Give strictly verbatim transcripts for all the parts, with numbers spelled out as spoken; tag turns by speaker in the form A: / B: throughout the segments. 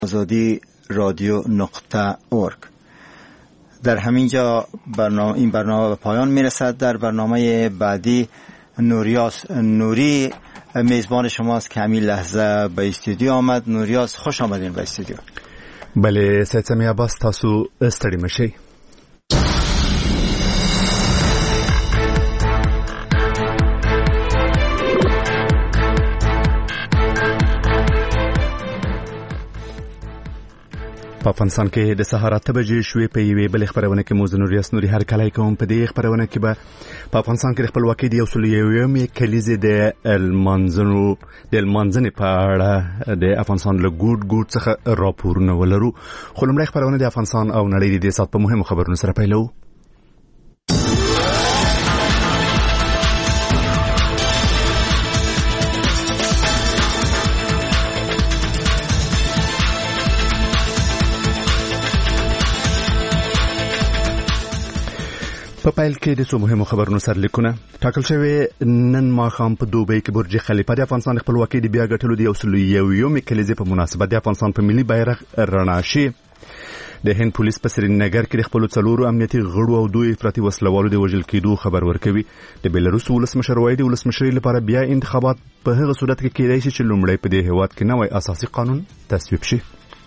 A: آزادی رادیو نقطه اورگ. در همین جا برنامه این برنامه به پایان میرسد. در برنامه بعدی نوریاس نوری میزبان شماست که همین لحظه به استودیو آمد. نوریاس خوش آمدین به استودیو.
B: بله سید سمی عباس، تاسو ستړي مشئ. په افغانستان کې د سهار اته بجې شوې. په یوې بلې خپرونه کې موږ نوریاس نوري هر کله کوم. په دې خپرونه کې به په افغانستان کې د خپلواکۍ د یو سل یویمې کلیزې د المانځنو د المانځنې په اړه د افغانستان له ګوټ ګوټ څخه راپورونه ولرو. خو لومړی خپرونه د افغانستان او نړۍ د دې سات په مهمو خبرونو سره پیلوو. په پایل کې د څو مهمو خبرونو سرلیکونه ټاکل شوی. نن ماښام په دوبۍ کې برج خلیفه د افغانستان د خپلواکۍ د بیا ګټلو د یو سل یویمې کلیزې په مناسبت د افغانستان په ملي بیرغ رڼا شي. د هند پولیس په سرینګر کې د خپلو څلورو امنیتي غړو او دوه افراطي وسلوالو د وژل کېدو خبر ورکوي. د بیلاروس ولسمشر وایي د ولسمشرۍ لپاره بیا انتخابات په هغه صورت کې کېدای شي چې لومړی په دې هېواد کې نوی اساسي قانون تصویب شي.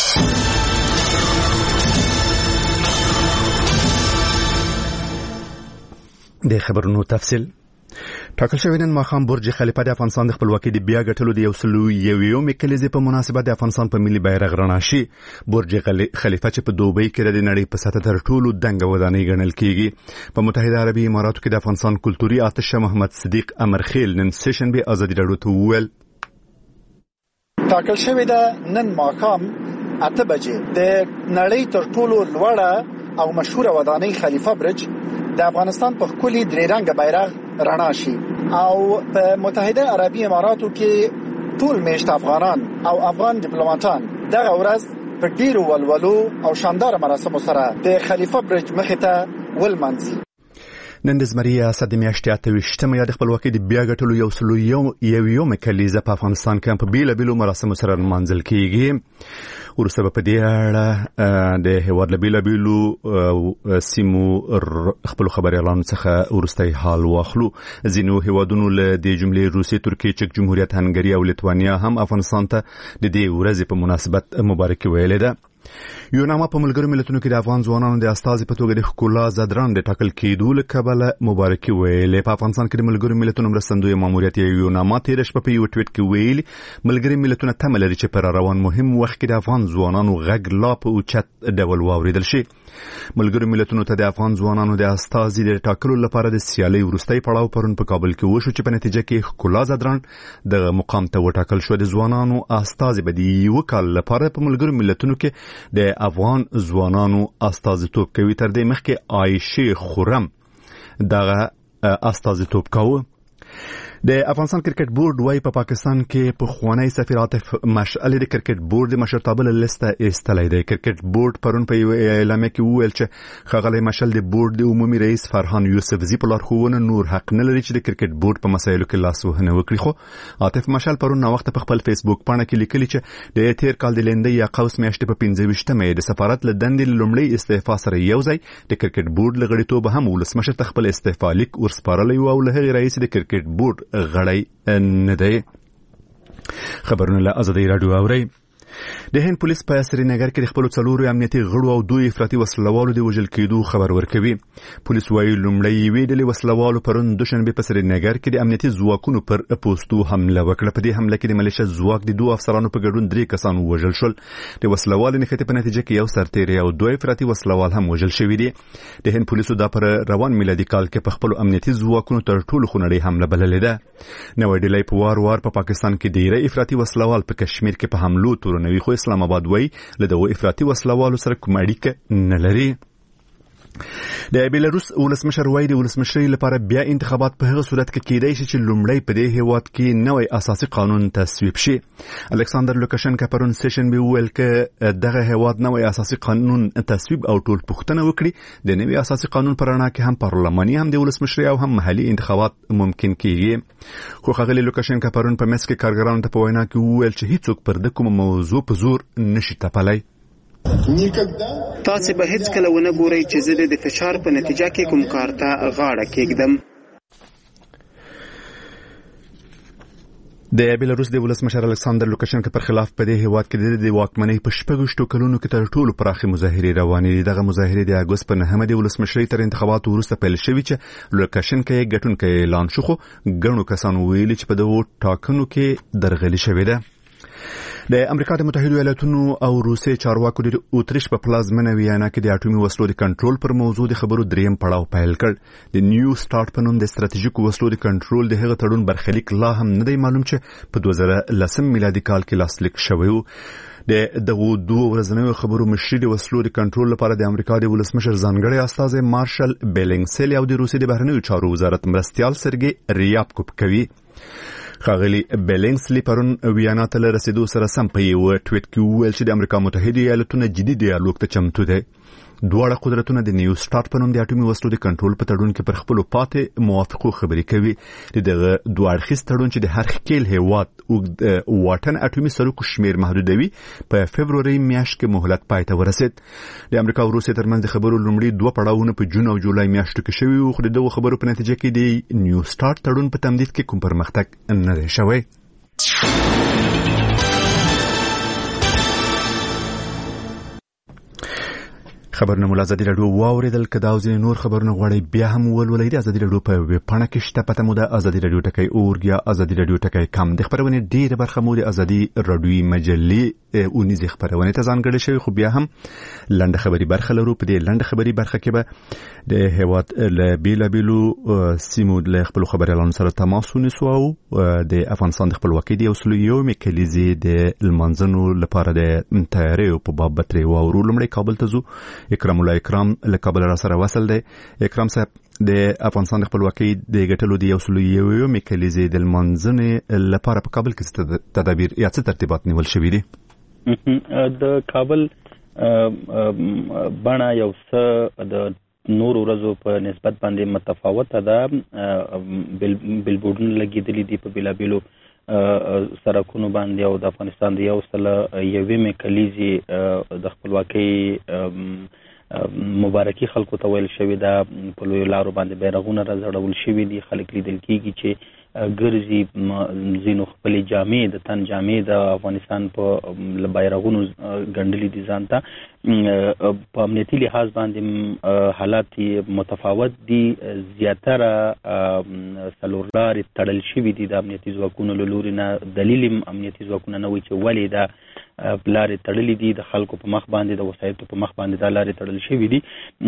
B: د خبرونو تفصیل ټاکل شوی. نن ماښام برج خلیفه د افغانستان د خپلواکۍ د بیا ګټلو د یو سل یویمې کلیزې په مناسبت د افغانستان په ملي بیرغ رڼا شي. برج خلیفه چې په دوبۍ کې د نړۍ په سطح تر ټولو دنګه ودانۍ ګڼل کیږي. په متحده عربي اماراتو کې د افغانستان کلتوري آتش محمد صدیق امرخیل نن سشنبه ازادي راډیو ته وویل
C: ټاکل شوی ده نن ماښام اته بجې د نړۍ تر ټولو لوړه او مشهوره ودانۍ خلیفه برج د افغانستان په خولي درې رنګه بیرغ رڼا شي او په متحده عربي اماراتو کې ټول میشت افغانان او افغان ډیپلوماټان دغه ورځ په ډیرو ولولو او شاندار مراسمو سره د خلیفه برج مخې ته ولمانځي.
B: نن د زمري ریاست د میاشتې اته ویشتمه یا د خپلواکۍ د بیا ګټلو یو سل یویمې کلیزه په افغانستان کې په بیلابیلو مراسمو سره لمانځل کیږي. وروسته به په دې اړه د هېواد له بیلابیلو سیمو خپلو خبریالانو څخه وروستی حال واخلو. ځینو هېوادونو له دې جملې روسیې، ترکیې، چک جمهوریت، هنګري او لیتوانیا هم افغانستان ته د دې ورځې په مناسبت مبارکي ویلې ده. یوناما په ملګرو ملتونو کې د افغان ځوانانو د استازي په توګه د ښکلا زدران د ټاکل کېدو له کبله مبارکي ویلې. په افغانستان کې د ملګرو ملتونو مرستندوی ماموریت یوناما تېره شپه په یو ټویټ کې ویلي ملګري ملتونه تمه لري چې پر روان مهم وخت کې د افغان ځوانانو غږ لا په اوچت ډول واورېدل شي. ملګرو ملتونو ته د افغان ځوانانو د استازي د ټاکلو لپاره د سیالۍ وروستی پړاو پرون په کابل کې وشو چې په نتیجه کې ښکلا زدران د مقام ته وټاکل شو. د ځوانانو استازي به د یو کال لپاره په ملګرو ملتونو کې د افغان ځوانانو استازیتوب کوي. تر دې مخکې عایشې خورم دغه استازیتوب کاوه. د افغانستان کرکټ بورډ وايي په پاکستان کې پخوانی سفیر عاطف مشعل د کرکټ بورډ د مشرتابه له لیسته ایستلی دی. کرکټ بورډ پرون په یو اعلامیه کې وویل چې ښاغلی مشعل د بورډ د عمومي رئیس فرهان یوسفزي په لارښوونه نور حق نه لري چې د کرکټ بورډ په مسایلو کې لاسوهنه وکړي. خو عاطف مشعل پرون ناوخته په خپل فیسبوک پاڼه کې لیکلي چې د تیر کال د لیندۍ یا قوس میاشتې په پنځه ویشتمه د سفارت له دندې له لومړۍ استعفا سره یو ځای د کرکټ بورډ له غړیتوبه هم ولسمشر ته خپل استعفا لیک ورسپارلی و او له هغې رئیس د کرکټ بورډ غړی نه دی. خبرونه له ازادي راډیو اورئ. د هند پولیس په سرینګر کې د خپلو څلورو امنیتي غړو او دوه افراطي وسلوالو د وژل کېدو خبر ورکوي. پولیس وایي لومړی یوې ډلې وسلوالو پرون دوشنبه په سرینګر کې د امنیتي ځواکونو پر پوستو حمله وکړه. په دې حمله کې د ملیشه ځواک د دوه افسرانو په ګډون درې کسان وژل شول. د وسلوالو نښتې په نتیجه کې یو سرتیری او دوه افراطي وسلوال هم وژل شوي دي. د هند پولیسو دا پر روان میلادي کال کې په خپلو امنیتي ځواکونو تر ټولو خونړۍ حمله بللې ده. نوې ډلې په وار وار په پاکستان کې ډېری افراطي وسلوال په کشمیر کې په حملو تورنوي. خو اسلام آباد وایي له دغو افراطي وسلوالو سره کوم اړیکه نه لري. د بیلاروس ولسمشر وایي د ولسمشرۍ لپاره بیا انتخابات په هغه صورت کې کېدای شي چې لومړی په دې هیواد کې نوی اساسي قانون تصویب شي. الکساندر لوکاشنکا پرون سیشن به ویل کې دغه هیواد نوی اساسي قانون تصویب او ټول پوښتنه وکړي د نوی اساسي قانون پر اړه کې هم پارلماني هم د ولسمشرۍ او هم محلي انتخابات ممکن کیږي. خو ښاغلي لوکاشنکا پرون په مس کې کارګرانو ته په وینا کې ویل چې هیڅوک پر د کوم موضوع په زور نشي تپلی.
D: تاسو به هیڅ کله ونه ګورئ چې زه د فشار په نتیجه کې کوم کار ته غاړه کېږدم.
B: د بیلاروس د ولسمشر الکساندر لوکاشنکا پر خلاف په دې هیواد کې د واکمنۍ په شپږشتو کلونو کې تر ټولو پراخې مظاهرې روانې دي. دغه مظاهرې د اګوست په نهمه د ولسمشرۍ تر انتخاباتو وروسته پیل شوې چې لوکاشنکا یې ګټونکی اعلان شو، خو ګڼو کسانو ویلي چې په دغو ټاکنو کې درغلي شوې ده. د امریکا د متحده ایالاتونو او روسیې چارواکو د اوتریش په پلازمینه ویانا کې د اټومي وسلو د کنټرول پر موضوع د خبرو دریم پړاو پیل کړ. د نیو سٹارټ په نوم د ستراتیژیکو وسلو د کنټرول د هغه تړون برخلیک لا هم نه دی معلوم چې په دوه زره لسم میلادي کال کې لاسلیک شوی و. د دغو دوه ورځنیو خبرو مشري د وسلو د کنټرول لپاره د امریکا د ولسمشر ځانګړی استازی مارشل بیلینګسلی او د روسیې د بهرنیو چارو وزارت مرستیال سرګي ریابکوف کوي. ښاغلي بیلینګسلی پرون ویانا ته رسیدو سره سم په یو ټویټ کې وویل چې د امریکا متحده ایالاتونه جدي ډیالوګ ته چمتو دي. دواړه قدرتونه د نیو سٹارټ په نوم د اټومي وسلو د کنټرول په تړون کې پر خپل پاتې موافقو خبرې کوي. دغه دوه اړخیز تړون چې د هر ښکیل هیواد او واټن اټومي سرکو شمیر محدودوي په فبروري میاشت کې مهلت پای ته ورسید. د امریکا او روسیې ترمنځ د خبرو لومړی دوه پړاوونه په جون او جولای میاشتو کې شوي وو، خو د دغو خبرو په نتیجه کې د نیو سٹارټ تړون په تمدید کې کوم پرمختګ نه دی شوی. خبرونه مو ازادي رادیو واوریدل. که دا او ځینې نور خبرونه غواړئ بیا هم ولولئ د ازادي رادیو په ویبپاڼه کې شته. پته مو د ازادي رادیو ټکی اورګ یا ازادي رادیو ټکی کم. د خبرونې ډېره برخه مو د ازادي رادیوي مجلې اونیزې خبرونې ته ځانګړې شوې، خو بیا هم لنډه خبري برخه لرو. په دې لنډه خبري برخه کې به د هیواد له بیلابیلو سیمو له خپل خبريالانو سره تماس ونیسو او د افغانستان د خپلواکۍ د یو سل یومې کلیزې د لمانځنو لپاره د تیاریو په باب ترې واورو. لومړی کابل ته ځو. اکرام الله اکرام له کابل را سره وصل دی. اکرام صاحب د افغانستان د خپلواکۍ د ګټلو د یو سل یومې کلیزې د لمانځنې لپاره په کابل کې تدابیر یا څه ترتیبات نیول شوي دي؟
E: د کابل بڼه یو څه د نور ورځو په نسبت باندې متفاوته ده. بیلبورډونه لګېدلي دي په بیلابیلو سرکونو باندې او د افغانستان د یو سل یومې کلیزې د خپلواکۍ مبارکي خلکو ته ویل شوې ده. په لویو لارو باندې بیرغونه راځړول شوي دي. خلک لیدل کېږي چې ګرځي، ځینو خپلې جامې د تن جامې د افغانستان په بیرغونو ګنډلي دي ځان ته. په امنیتي لحاظ باندې حالات متفاوت دي. زیاتره څلور لارې تړل شوي دي د امنیتي ځواکونو له لوري نه. دلیل امنیتي ځواکونه نه وایي چې ولې دا لارې تړلې دي. د خلکو په مخ باندې د وسایطو په مخ باندې دا لارې تړل شوي دي.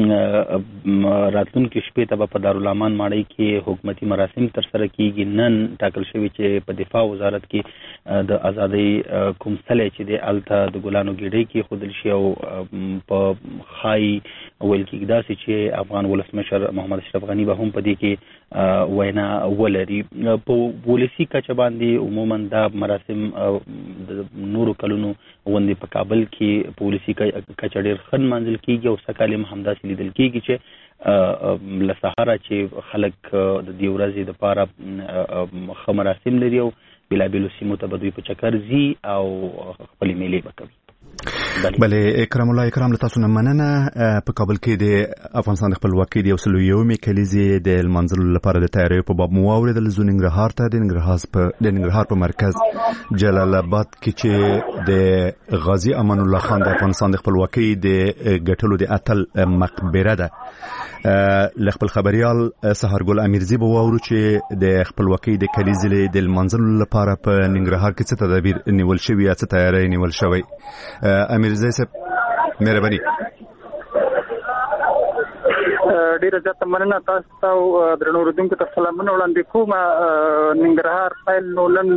E: راتلونکي شپې ته به په دارالامان ماڼۍ کې حکومتي مراسم ترسره کېږي. نن ټاکل شوي چې په دفاع وزارت کې د ازادۍ کوم څلی چې دی هلته د ګلانو ګېډۍ کېښودل شي او په ښایي ویل کېږي داسې چې افغان ولسمشر محمد اشرف غني به هم په دې کې وینا ولري. په ولسي کچه باندې عموما دا مراسم د نورو کلونو غوندې په کابل کې په ولسي کچه ډېر ښه نمانځل کېږي او سږ کال هم همداسې لیدل کېږي چې له سهاره چې خلک د دې ورځې دپاره ښه مراسم لري او بېلابېلو سیمو ته به دوی په چکر ځي او خپلې میلې به کوي.
B: بله اکرام الله اکرام له تاسو نه مننه. په کابل کې د افغانستان د خپلواکۍ د یو سل یومې کلیزې د لمانځلو لپاره د تیاریو په باب مو واورېدل. زه ننګرهار ته د ننګرهار په مرکز جلال آباد کې چې د غازي امان الله خان د افغانستان د خپلواکۍ د ګټلو د اتل مقبره ده. له خپل خبريال سحرګل امیرزی به واورو چې د خپلواکۍ د کلیزې د لمانځلو لپاره په ننګرهار کې څه تدابیر نیول شوي یا څه تیاری نیول شوی. امیرزی صاحب مهرباني.
F: ډیره زیاته مننه. تاسو ته درنو اوریدونکو ته سلامونه وړاندې کوم. ننګرهار فایل نولن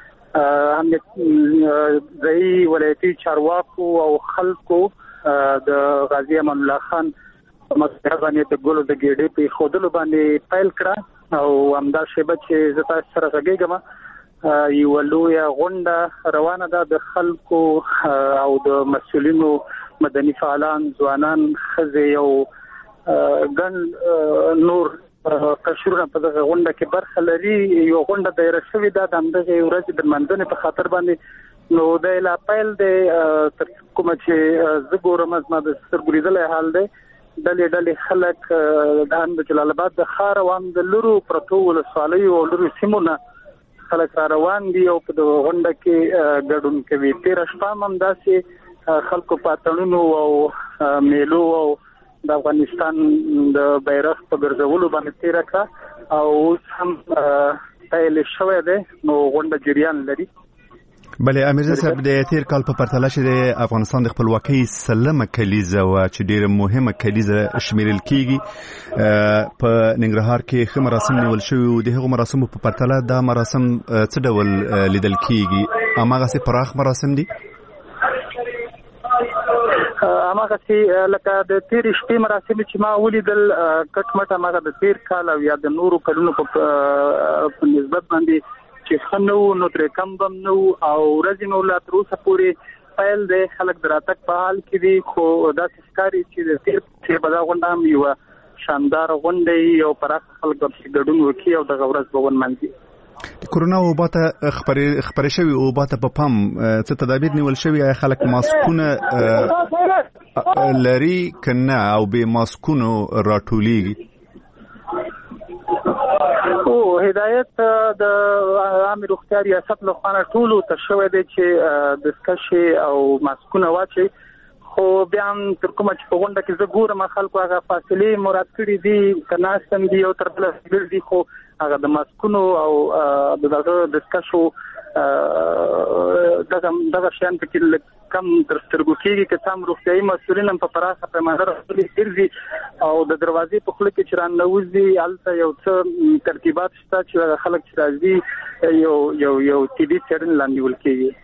F: هم ځایي ولایتي چارواکو او خلکو د غازي امان الله خان په مکه باندې د ګولو د ګېډې په خودلو باندې پیل کړه او همدا شیبه چې زه تاسو سره غږیږم یو لویه غونډه روانه ده د خلکو او د مسؤلینو مدني فعالان ځوانان ښځې او ګڼ نور قشرونه په دغه غونډه کې برخه لري. یو غونډه دایره شوې ده د همدغه ورځې د منځنۍ په خاطر باندې نو د لا پیل د تر کومه چې زه ګورم زما د سترګو لیدلی حال دی ډلې ډلې خلک د د جلال آباد د ښار او هم د لرو پرتو ولسوالیو او لرو سیمو نه خلک را روان دي او په دغه غونډه کې ګډون کوي. تېره شپه هم همداسې خلکو په اتڼونو او میلو او د افغانستان د بیرغ په ګرځولو باندې تیر کړه او اوس هم پیل شوی دی نو غونډه جریان لري.
B: بله امیرزا صاحب د تیر کال په پرتله چې د افغانستان د خپلواکۍ سلمه کلیزه و چې ډیره مهمه کلیزه شمیرل کیږي په ننګرهار کې ښه مراسم نیول شوي او د هغو مراسمو په پرتله دا مراسم څه ډول لیدل کیږي؟ هماغسې پراخ مراسم دي؟
F: اماغه چې لکه د تیر شپې مراسم چې ما ولیدل کټ مټ اماغه د تیر کال او یا د نورو کلونو په نسبت باندې چې خنو نو ترې کم بم نو او ورځې نو لا تر اوسه پورې پیل دی خلک د راتګ په حال کې دي خو داسې ښکاري چې د تیر چې په دا غونډه هم یوه شاندار غونډه یو پراخ خلک ورسې ګډون وکړي او دغه ورځ به ونمانځي.
B: د کورونا وبا ته خپرې شوي وبا ته په پام څه تدابیر نیول شوي؟ آیا خلک ماسکونه لري که نه او بې ماسکونو راټولیږي؟
F: او هدایت د عامه روغتیا ریاست له خوا ټولو ته شوی دی چې دستکشې او ماسکونه واچي خو بیا هم تر کومه چې په غونډه کې زه ګورم خلکو هغه فاصلې مراد کړي دي که ناستم دي او تر بله ډېر دي خو هغه د ماسکونو او د دغه دستکشو دغه دغه شیان پکې کم تر سترګو کېږي که څه هم روغتیایي مسؤلین هم په پراخه پیمانه راغلي ګرځي او د دروازې په خوله کې چې راننوځي هلته یو څه ترتیبات شته چې هغه خلک چې راځي یو یو یو طبي څېړنې لاندې نیول کېږي.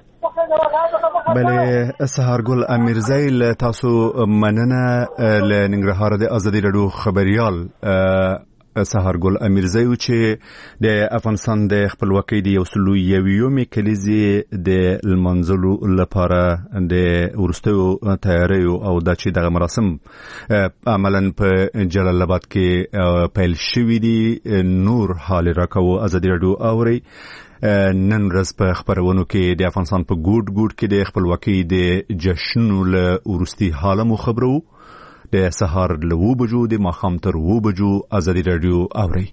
B: بله سهارګل امیرزی له تاسو مننه له ننګرهار د ازادي راډیو خبریال سهارګل امیرزی و چې د افغانستان د خپلواکۍ د یو سلو یویمې کلیزې د لمانځلو لپاره د وروستیو تیاریو او دا چې دغه مراسم عملا په جلال آباد کې پیل شوي دي نور حال راکوو ازادي راډیو اوري. نن ورځ په خبرونو کې د افغانستان په ګوټ ګوټ کې د خپلواکۍ د جشنونو له وروستي حاله مو خبرو. د سهار له اوه بجو د ماښام تر اوه بجو ازادي راډیو اورئ.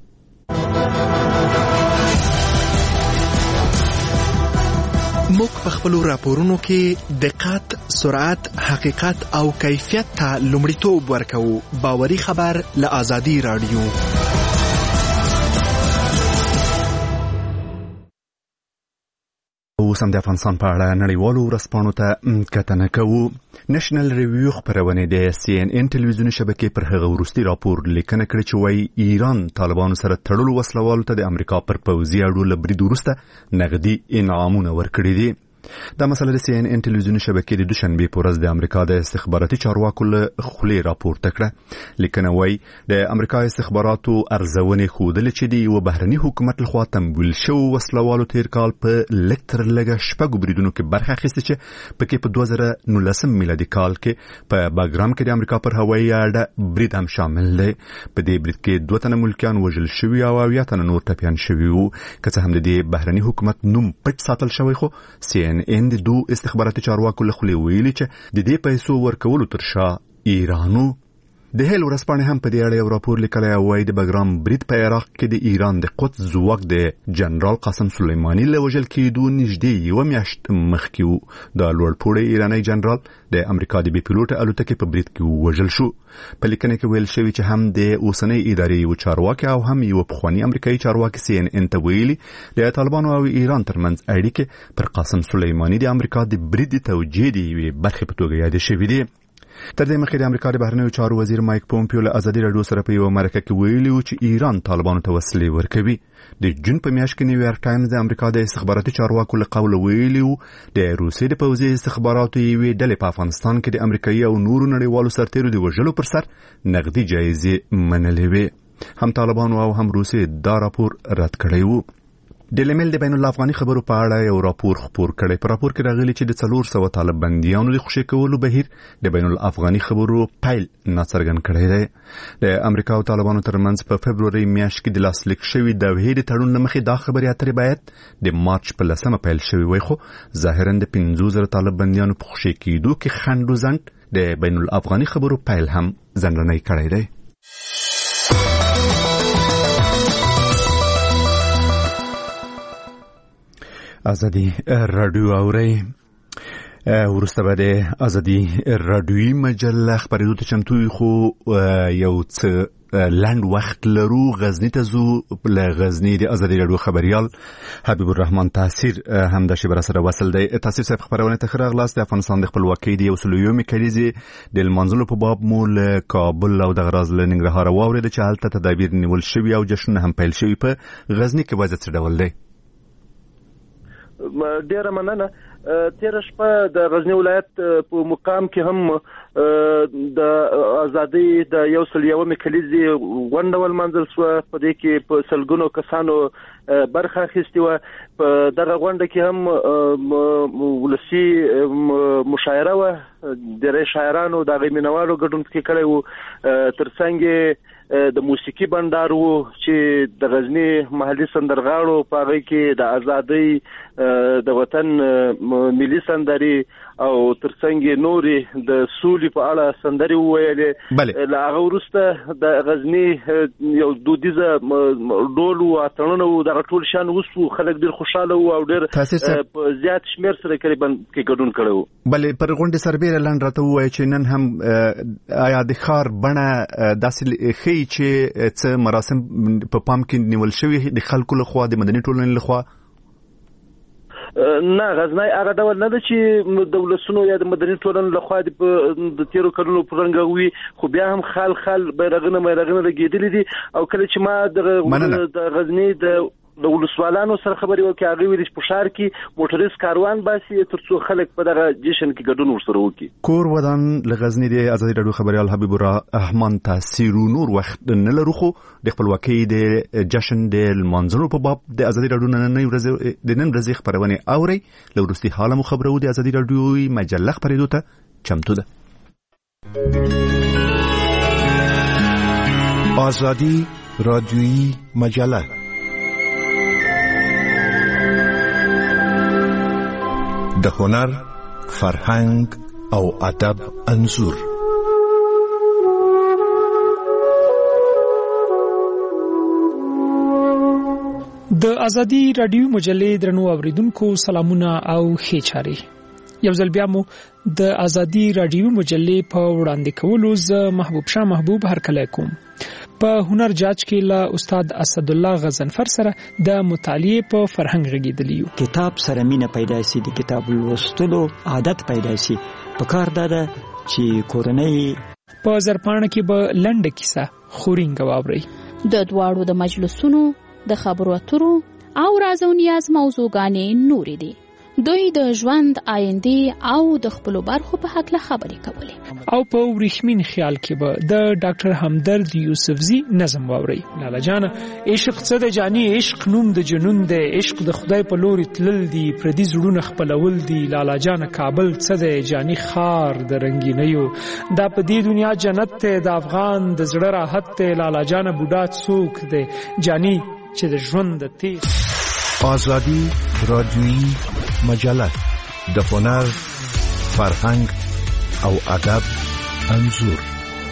G: موږ په خپلو راپورونو کې دقت، سرعت، حقیقت او کیفیت ته لومړیتوب ورکوو. باوري خبر له ازادي راډیو.
B: اوس هم د افغانستان په اړه نړیوالو ورځپاڼو ته کتنه کوو. نېشنل ریویو خپرونې د سی ان ان ټلویزیوني شبکې پر هغه وروستي راپور لیکنه کړې چې وایي ایران طالبانو سره تړلو وسلوالو ته د امریکا پر پوځي اډو له برید وروسته نغدي انعامونه ورکړي دي. دا مسله د سی ان ان ټلویزیوني شبکې د دوشنبې په ورځ د امریکا د استخباراتي چارواکو له خولې راپورته کړه. لیکنه وایي د امریکا استخباراتو ارزونې ښودلې چې د یوه بهرني حکومت لخوا تمویل شوو وسلوالو تیر کال په لږ تر لږه شپږو بریدونو کې برخه اخیستې چې پکې په دوه زره نولسم میلادي کال کې په باګرام کې د امریکا پر هوایي اډه برید هم شامل دی. په دې برید کې دوه تنه ملکیان وژل شوي او اویا تنه نور ټپیان شوي وو. که څه هم د دې بهرني حکومت نوم پټ ساتل شوی خو سی ان ان د دو استخباراتي چارواکو له خولې ویلي چې د دې پیسو ورکولو تر شا ایرانو. د هیل ورځپاڼې هم په دې اړه یو راپور لیکلی او وایي د بګرام برید په عراق کې د ایران د قدس ځواک د جنرال قاسم سلیماني له وژل کېدو نږدې یوه میاشت مخکې و. د لوړپوړی ایرانی جنرال د امریکا د بې پیلوټه الوتکې په برید کې وژل شو. په لیکنه کې ویل شوي چې هم د اوسنۍ ادارې یو چارواکي او هم یو پخواني امریکایي چارواکي سی ان ان ته ویلي د طالبانو او ایران ترمنځ اړیکې پر قاسم سلیماني د امریکا د برید د توجیه د یوې برخې په توګه یادې شوي دي. تر دې مخکې د امریکا د بهرنیو چارو وزیر مایک پومپیو له ازادي راډیو سره په یو مرکه کې ویلي و چې ایران طالبانو ته وسلې ورکوي. د جون په میاشت کې نیویارک ټایمز د امریکا د استخباراتي چارواکو له قوله ویلي و د روسیې د پوځي استخباراتو یوې ډلې په افغانستان کې د امریکایي او نورو نړیوالو سرتیرو د وژلو پر سر نقدي جایزې منلې وې. هم طالبانو او هم روسیې دا راپور رد کړی و. ډیلی میل د بین الافغاني خبرو په اړه یو راپور خپور کړی. په راپور کې راغلي چې د څلور سوه طالب بندیانو د خوشي کولو بهیر د بین الافغاني خبرو پیل ناڅرګند کړی دی. د امریکا او طالبانو ترمنځ په فبروري میاشت کې د لاسلیک شوي د وحید تړون مخې دا خبرې اترې باید د مارچ په لسمه پیل شوی وای، خو ظاهرا د پنځه زره طالب بندیانو په خوشي کېدو کې خند و زند د بین الافغاني خبرو پیل هم ځنډنی کړی دی. ازادي رادیو اوري ورسته به د ازادي رادیوي مجله خبرېدو ته چمتو خو یو څه لنډ وخت لرو. غزنی ته زو له غزنی د ازادي رادیو خبريال حبیب الرحمن تاثیر هم د شبر سره وصل دی. تاثیر صاحب خبرونه ته خبر غلاس د افغانستان د خپلواکۍ د یوسلویومي کلیزې د منځلو په باب مول کابل او د غراز له ننګرهار واوري د چالت تدابیر نیول شوی او جشن هم پیل شوی. په غزنی کې وضعیت څه ډول دی؟
H: ډیره مننه. تیر شپه د غزنی ولایت په مقام کې هم د ازادي د یو سل یومې کلیزې غونډه ولمنځل شوه. په دې کې په سلګونو کسانو برخه اخیستې وه. په دغه غونډه کې هم ولسي مشاعره وه. ډېری شاعرانو د هغې مینوالو ګډون پکې کړی و. تر څنګ د موسیقي بندار وو چې د غزنی محلي سندرغاړو په هغې کې د ازادۍ د وطن ملي سندري او تر څنګ نورې د سولې په اړه سندري وویلې. له هغه وروسته د غزنی یو دودیزه ډول و اتڼونه و دغه ټول شیان اوس وو. خلک ډېر خوشحاله وو او ډېر په زیات شمېر سره قریبا کې ګډون کړی وو.
B: بلې پر غونډې سربیره لنډ راته ووایي چې نن هم آیا د ښار بڼه داسې ښیي چې څه مراسم په پام کې نیول شوي د خلکو لخوا د مدني ټولنې لخوا؟
H: نه، غزنی هغه ډول نه ده چې د ولسونو یا د مدني ټولنې لخوا د تیرو کلونو په رنګ وي، خو بیا هم خال خال بیرغونه بیرغونه لګېدلي دي. او کله چې ما د غزنی د د ولسوالانو سره خبرې وکړې، هغوی ویلي چې په ښار کې موټریز کاروان باسي تر څو خلک په دغه جشن کې ګډون ورسره وکړي.
B: کور ودان له غزني د ازادي راډیو خبريال حبیب الرحمن تاثیر نور وخت نه لرو، خو د خپلواکۍ د جشن د لمانځلو په باب د ازادي راډیو نن ورځ د نن ورځې خبرونه اوري. له وروستي حاله مو خبرو د ازادي راډیو مجله خبرېدو ته چمتو ده.
I: ازادي رادیویی مجله د هنر، فرهنګ او ادب انځور.
J: د ازادي رادیو مجلې درنو اوریدونکو سلامونه او ښې چاري. یو ځل بیا مو د ازادي رادیو مجلې په وړاندې کولو زه محبوب شاه محبوب هرکلی کوم. په هنر جاج کې له استاد اسد الله غزنفر سره د مطالعې په فرهنګ غږیدلی یو.
K: کتاب سره مینه پیدا شي، د کتاب لوستلو عادت پیدا شي. په کار ده چې کورنۍ
J: په زرپاڼه کې به لنډه کیسه خورینګ واوري.
L: د دواړو د مجلسونو د خبرو اترو او راز او نیاز موضوعګانې نورې دي. دوی د ژوند آینده او د خپل برخو په حق له خبرې کولې.
J: او په ورښمین خیال کې به د ډاکټر همدرد یوسفزي نظم واوري. لالا جان عشق څه د جاني عشق نوم د جنون د عشق د خدای په لوري تلل دي، پردي زړونه خپلول دي. لالا جان کابل څه د جاني خار د رنگینیو، دا په دې دنیا جنت ته د افغان د زړه راحت ته. لالا جان بوډا څوک دی جاني چې د ژوند د تیر.
I: ازادي رادیویی مجله د هنر، فرهنګ او ادب انځور.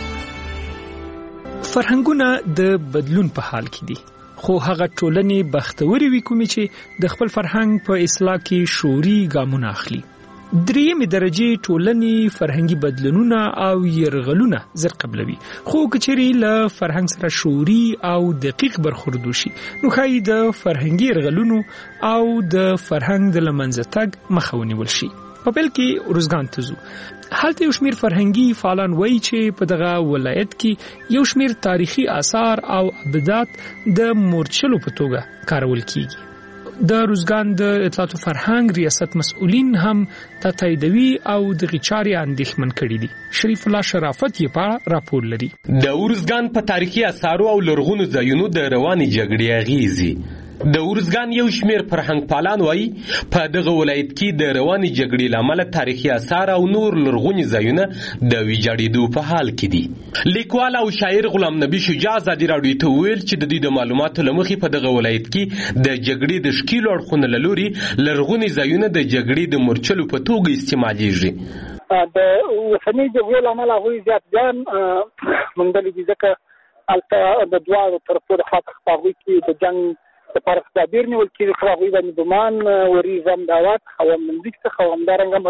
J: فرهنګونه د بدلون په حال کې دي، خو هغه ټولنې بختوري وي کومې چې د خپل فرهنګ په اصلاح کې شعوري ګامونه اخلي. دریمه درجه ټولنې فرهنګي بدلونونه او يرغلونه زر قبلوي، خو کچري له فرهنګ سره شعوري او دقیق برخورد وشي نو خای د فرهنګي يرغلونو او د فرهنګ د لمنځه تګ مخه ونیول شي. په بل کې ارزګان ته ځو. هلته یو شمیر فرهنګي فعالان وایي چې په دغه ولایت کې یو شمیر تاریخي آثار او ابدات د مورچلو په توګه کارول کیږي. د روزګان د اطلاعات او فرهنګ ریاست مسؤلین هم تا تاییدوي او د غچاري اندېښمن کړي دي. شریف الله شرافت یې په راپور لري.
M: د ورزګان په تاریخي آثارو او لرغونو ځایونو د رواني جګړې اغیزې. د ورزګان یو شمیر فرهنګ پالان وایي په دغه ولایت کې د رواني جګړې لامل تاریخي آثار او نور لرغوني ځایونه د ویجاړېدو په حال کې دي. لیکوال او شاعر غلام نبی شجاع ازادي راډیو ته ویل چې د دې د معلوماتو لمخې په دغه ولایت کې د جګړې د شکیلو اړخونو له لوري لرغوني ځایونه د جګړې د مورچلو په توګه استعمالېږي.
F: د اوسنۍ جګړې له امله هغوی زیات زیان موندلی دي، ځکه هلته د دواړو طرفو د خاطر په هغوی کې د جنګ لپاره تدابیر نیول کېږي، خو هغوی باندې ګمان وریځ امداوات او منځک څخه او همدارنګه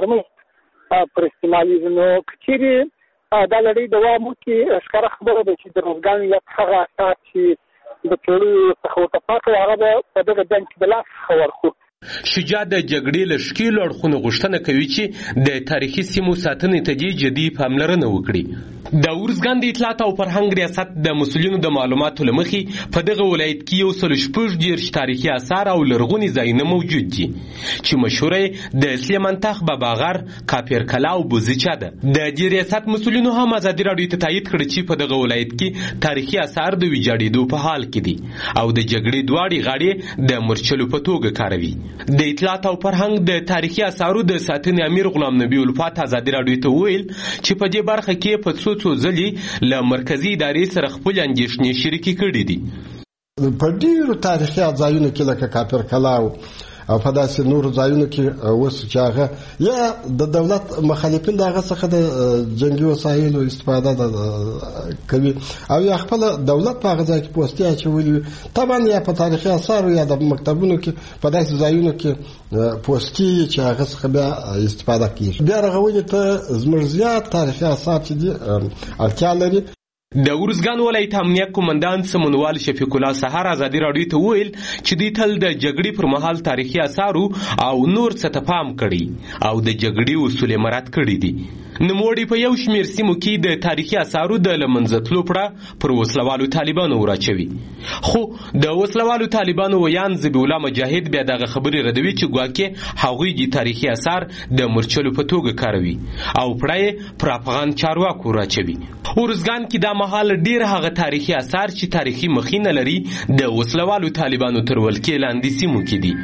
F: مرمۍ پر استعمالېږي. نو که چیرې دا لړۍ دوام وکړي، ښکاره خبره ده چې د روزګان ولایت هغه اثار چې د پېړیو څخه ورته پاتې هغه به په دغه جنګ کې د لاس څخه ورخو.
M: شجاع د جګړې له شکیلو اړخونو غوښتنه کوي چې د تاریخي سیمو ساتنې ته دې جدي پاملرنه وکړي. د ورزګان د اطلاعات او فرهنګ ریاست د مسؤلینو د معلوماتو له مخې په دغه ولایت کې یو سل شپږ دېرش تاریخي آثار او لرغوني ځایونه موجود دي چې مشهوره د سلیمان تاغ باباغر، کاپیر کلا او بوزیچا ده. د دې ریاست مسؤلینو هم ازادي راډیو ته تایید کړی چې په دغه ولایت کې تاریخي آثار د ویجاړېدو په حال کې دي او د جګړې دواړې غاړې د مورچلو په توګه کاروي. د اطلاعات او فرهنګ د تاریخي آثارو د ساتنې امیر غلام نبی الفات ازادي راډیو ته ویل چې په دې برخه کې په څو څو ځلې له مرکزي ادارې سره خپل اندېښنې شریکې کړې دي.
N: په ډېرو تاریخي ځایونو کې لکه کاپیر کلا او په داسې نورو ځایونو کې اوس چې هغه یا د دولت مخالفین د هغه څخه د جنګي وسایلو استفاده کوي او یا خپل دولت په هغه ځای کې پوستې اچولي وي، طبعا یا په تاریخي آثارو یا د مکتبونو کې په داسې ځایونو کې پوستې چې هغه څخه بیا استفاده کېږي. بیا رغونې ته زموږ زیات تاریخي آثار چې دي اړتیا لري.
M: د ورزګان ولایت امنیت قومندان سمونوال شفیق الله سحر ازادي راډیو ته ویل چې دوی تل د جګړې پر مهال تاریخي آثارو او نور څه ته پام کړي او د جګړې اصول مراعات کړي دي. نوموړي په یو شمیر سیمو کې د تاریخي آثارو د له منځه تلو پړه پر وسلوالو طالبانو وراچوي، خو د وسلوالو طالبانو ویان ذبیح الله مجاهد بیا دغه خبرې ردوي چې ګواکې هغوی د تاریخي آثار د مورچلو په توګه کاروي او پړه یې پر افغان چارواکو وراچوي. ورزګان کې دا مهال ډیر هغه تاریخي آثار چې تاریخي مخینه لري د وسلوالو طالبانو تر ولکې لاندې سیمو کې دي.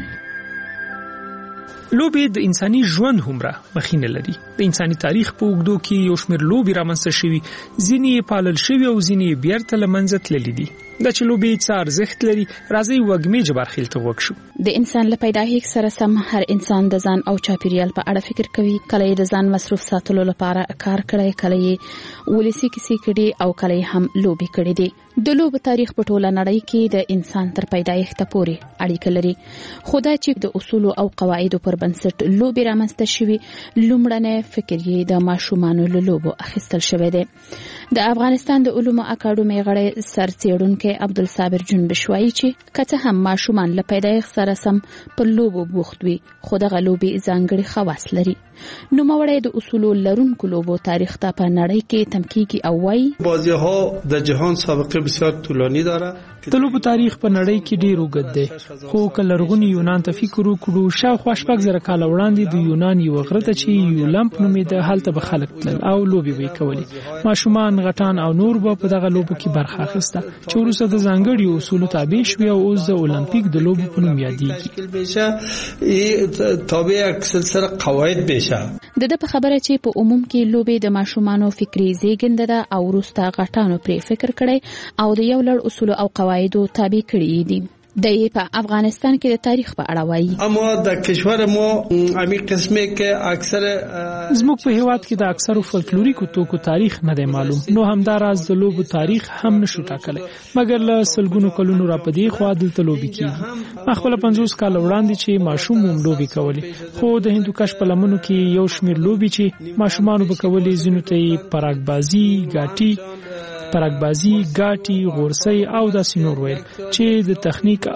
J: لوبې د انساني ژوند همره مخینه لري. د انساني تاریخ په اوږدو کې یو شمېر لوبې رامنځته شوي، ځینې یې پالل شوي او ځینې یې بیرته له منځه تللي دي. دا چې لوبې څه ارزښت لري، راځئ وږمې جبارخیل ته غوږ شو.
L: د انسان له پیدایښت سره سم هر انسان د ځان او چاپیریال په اړه فکر کوي. کله یې د ځان مصروف ساتلو لپاره کار کړی، کله یې ولسي کیسې کړي او کله یې هم لوبې کړي دي. د لوبو تاریخ په ټوله نړۍ کې د انسان تر پیدایښت پورې اړیکه لري. خو دا چې د اصول او قواعدو پر بنسټ لوبې رامنځته شوي، لومړنی فکر یې د ماشومانو له لوبو اخیستل شوی دی. د افغانستان د علومو اکاډمۍ غړی سرڅېړونکی عبدالصابر جنبش وایي چې که څه هم ماشومان له پیدایښت سره سم په لوبو بوخت وي، خو دغه لوبې ځانګړي خواص لري. نوموړی د اصولو لرونکو لوبو تاریخ ته په نړۍ کې تم کیږي او وایي
O: بازی‌ها د جهان سابقه بسیار طولانی داره.
J: د لوبو تاریخ په نړۍ کې ډیر اوږد دی، خو که لرغوني یونان ته فکر وکړو، شاوخوا شپږ زره کاله وړاندې د یونان یو غره ته چې یولمپ نومېده، هلته به خلک تلل او لوبې به یې کولې. ماشومان، غټان او نور به په دغه لوبو کې برخه اخیسته چې وروسته د ځانګړي اصولو تابع شوي او اوس د اولمپیک د لوبو په نوم یادېږي.
O: تابع یک سلسله قواعد بشه.
L: د ده په خبره چې په عموم کې لوبې د ماشومانو فکري زیږنده ده او وروسته غټانو پرې فکر کړی او د یو لړ اصولو او قواعدو تابع کړي دي. د په افغانستان کې د تاریخ په اړه وایي.
O: اما د کشور مو امی قسمه کې اکثر
J: زموږ په هیواد کې د اکثرو فولکلوریکو توکو تاریخ نه دی معلوم، نو همداراز د لوبو تاریخ هم نشو ټاکلی، مګر له سلګونو کلونو را پدې خوا دلته لوبې کیږي. ما خپل پنځوس کال وړاندې چې ماشوم هم لوبې کولې، خو د هندوکش په لمنو کې یو شمېر لوبې چې ماشومانو به کولې، ځینو ته یې پراګبازي، ګاټي پرګبازي، ګاټي، غورسي او داسې نور ویل چې د تخنیک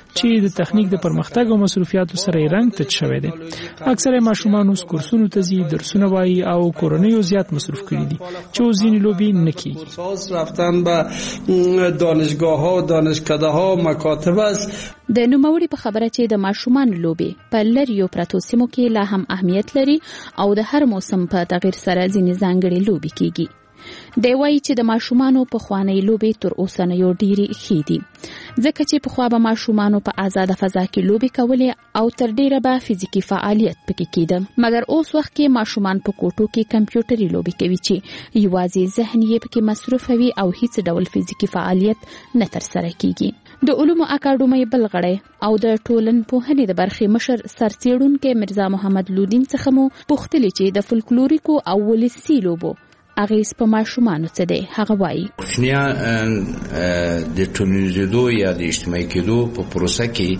J: چې د تخنیک د پرمختګ او مصروفیاتو سره رنګ تچ شوی دی. اکثره ماشومان اوس کورسونو ته ځي، درسونه وایي او کورنۍ زیات مصروف کړي دي چې ځینې لوبې نه کیږي.
O: رفتن به دانشگاه‌ها و دانشکده‌ها مکاتب است.
L: د نوموړي په خبره چې د ماشومان لوبې په لریو پرتو سیمو کې لا هم اهمیت لري او د هر موسم په تغیر سره ځینې ځانګړي لوبې کیږي. دی وایي چې د ماشومانو په خوانې لوبې تر اوسنیو ډېرې ښې دي، ځکه چې پخوا به ماشومانو په آزاده فضا کې لوبې کولې او تر ډېره به فزیکي فعالیت پکې کېده. مګر اوس وخت کې ماشومان په کوټو کې کمپیوټري لوبې کوي چې یوازې ذهن یې پکې مصروف وي او هیڅ ډول فزیکي فعالیت نه ترسره کیږي. د علومو اکاډمۍ بل غړی او د ټولنپوهنې د برخې مشر سرڅېړونکی مرزا محمد لودین څخه مو پوښتلې چې د فولکلوریکو او ولسي لوبو اغیز په ماشومانو څه دی. هغه وایي
P: کوچنیان د ټولنیزېدو یا د اجتماعي کېدو په پروسه کې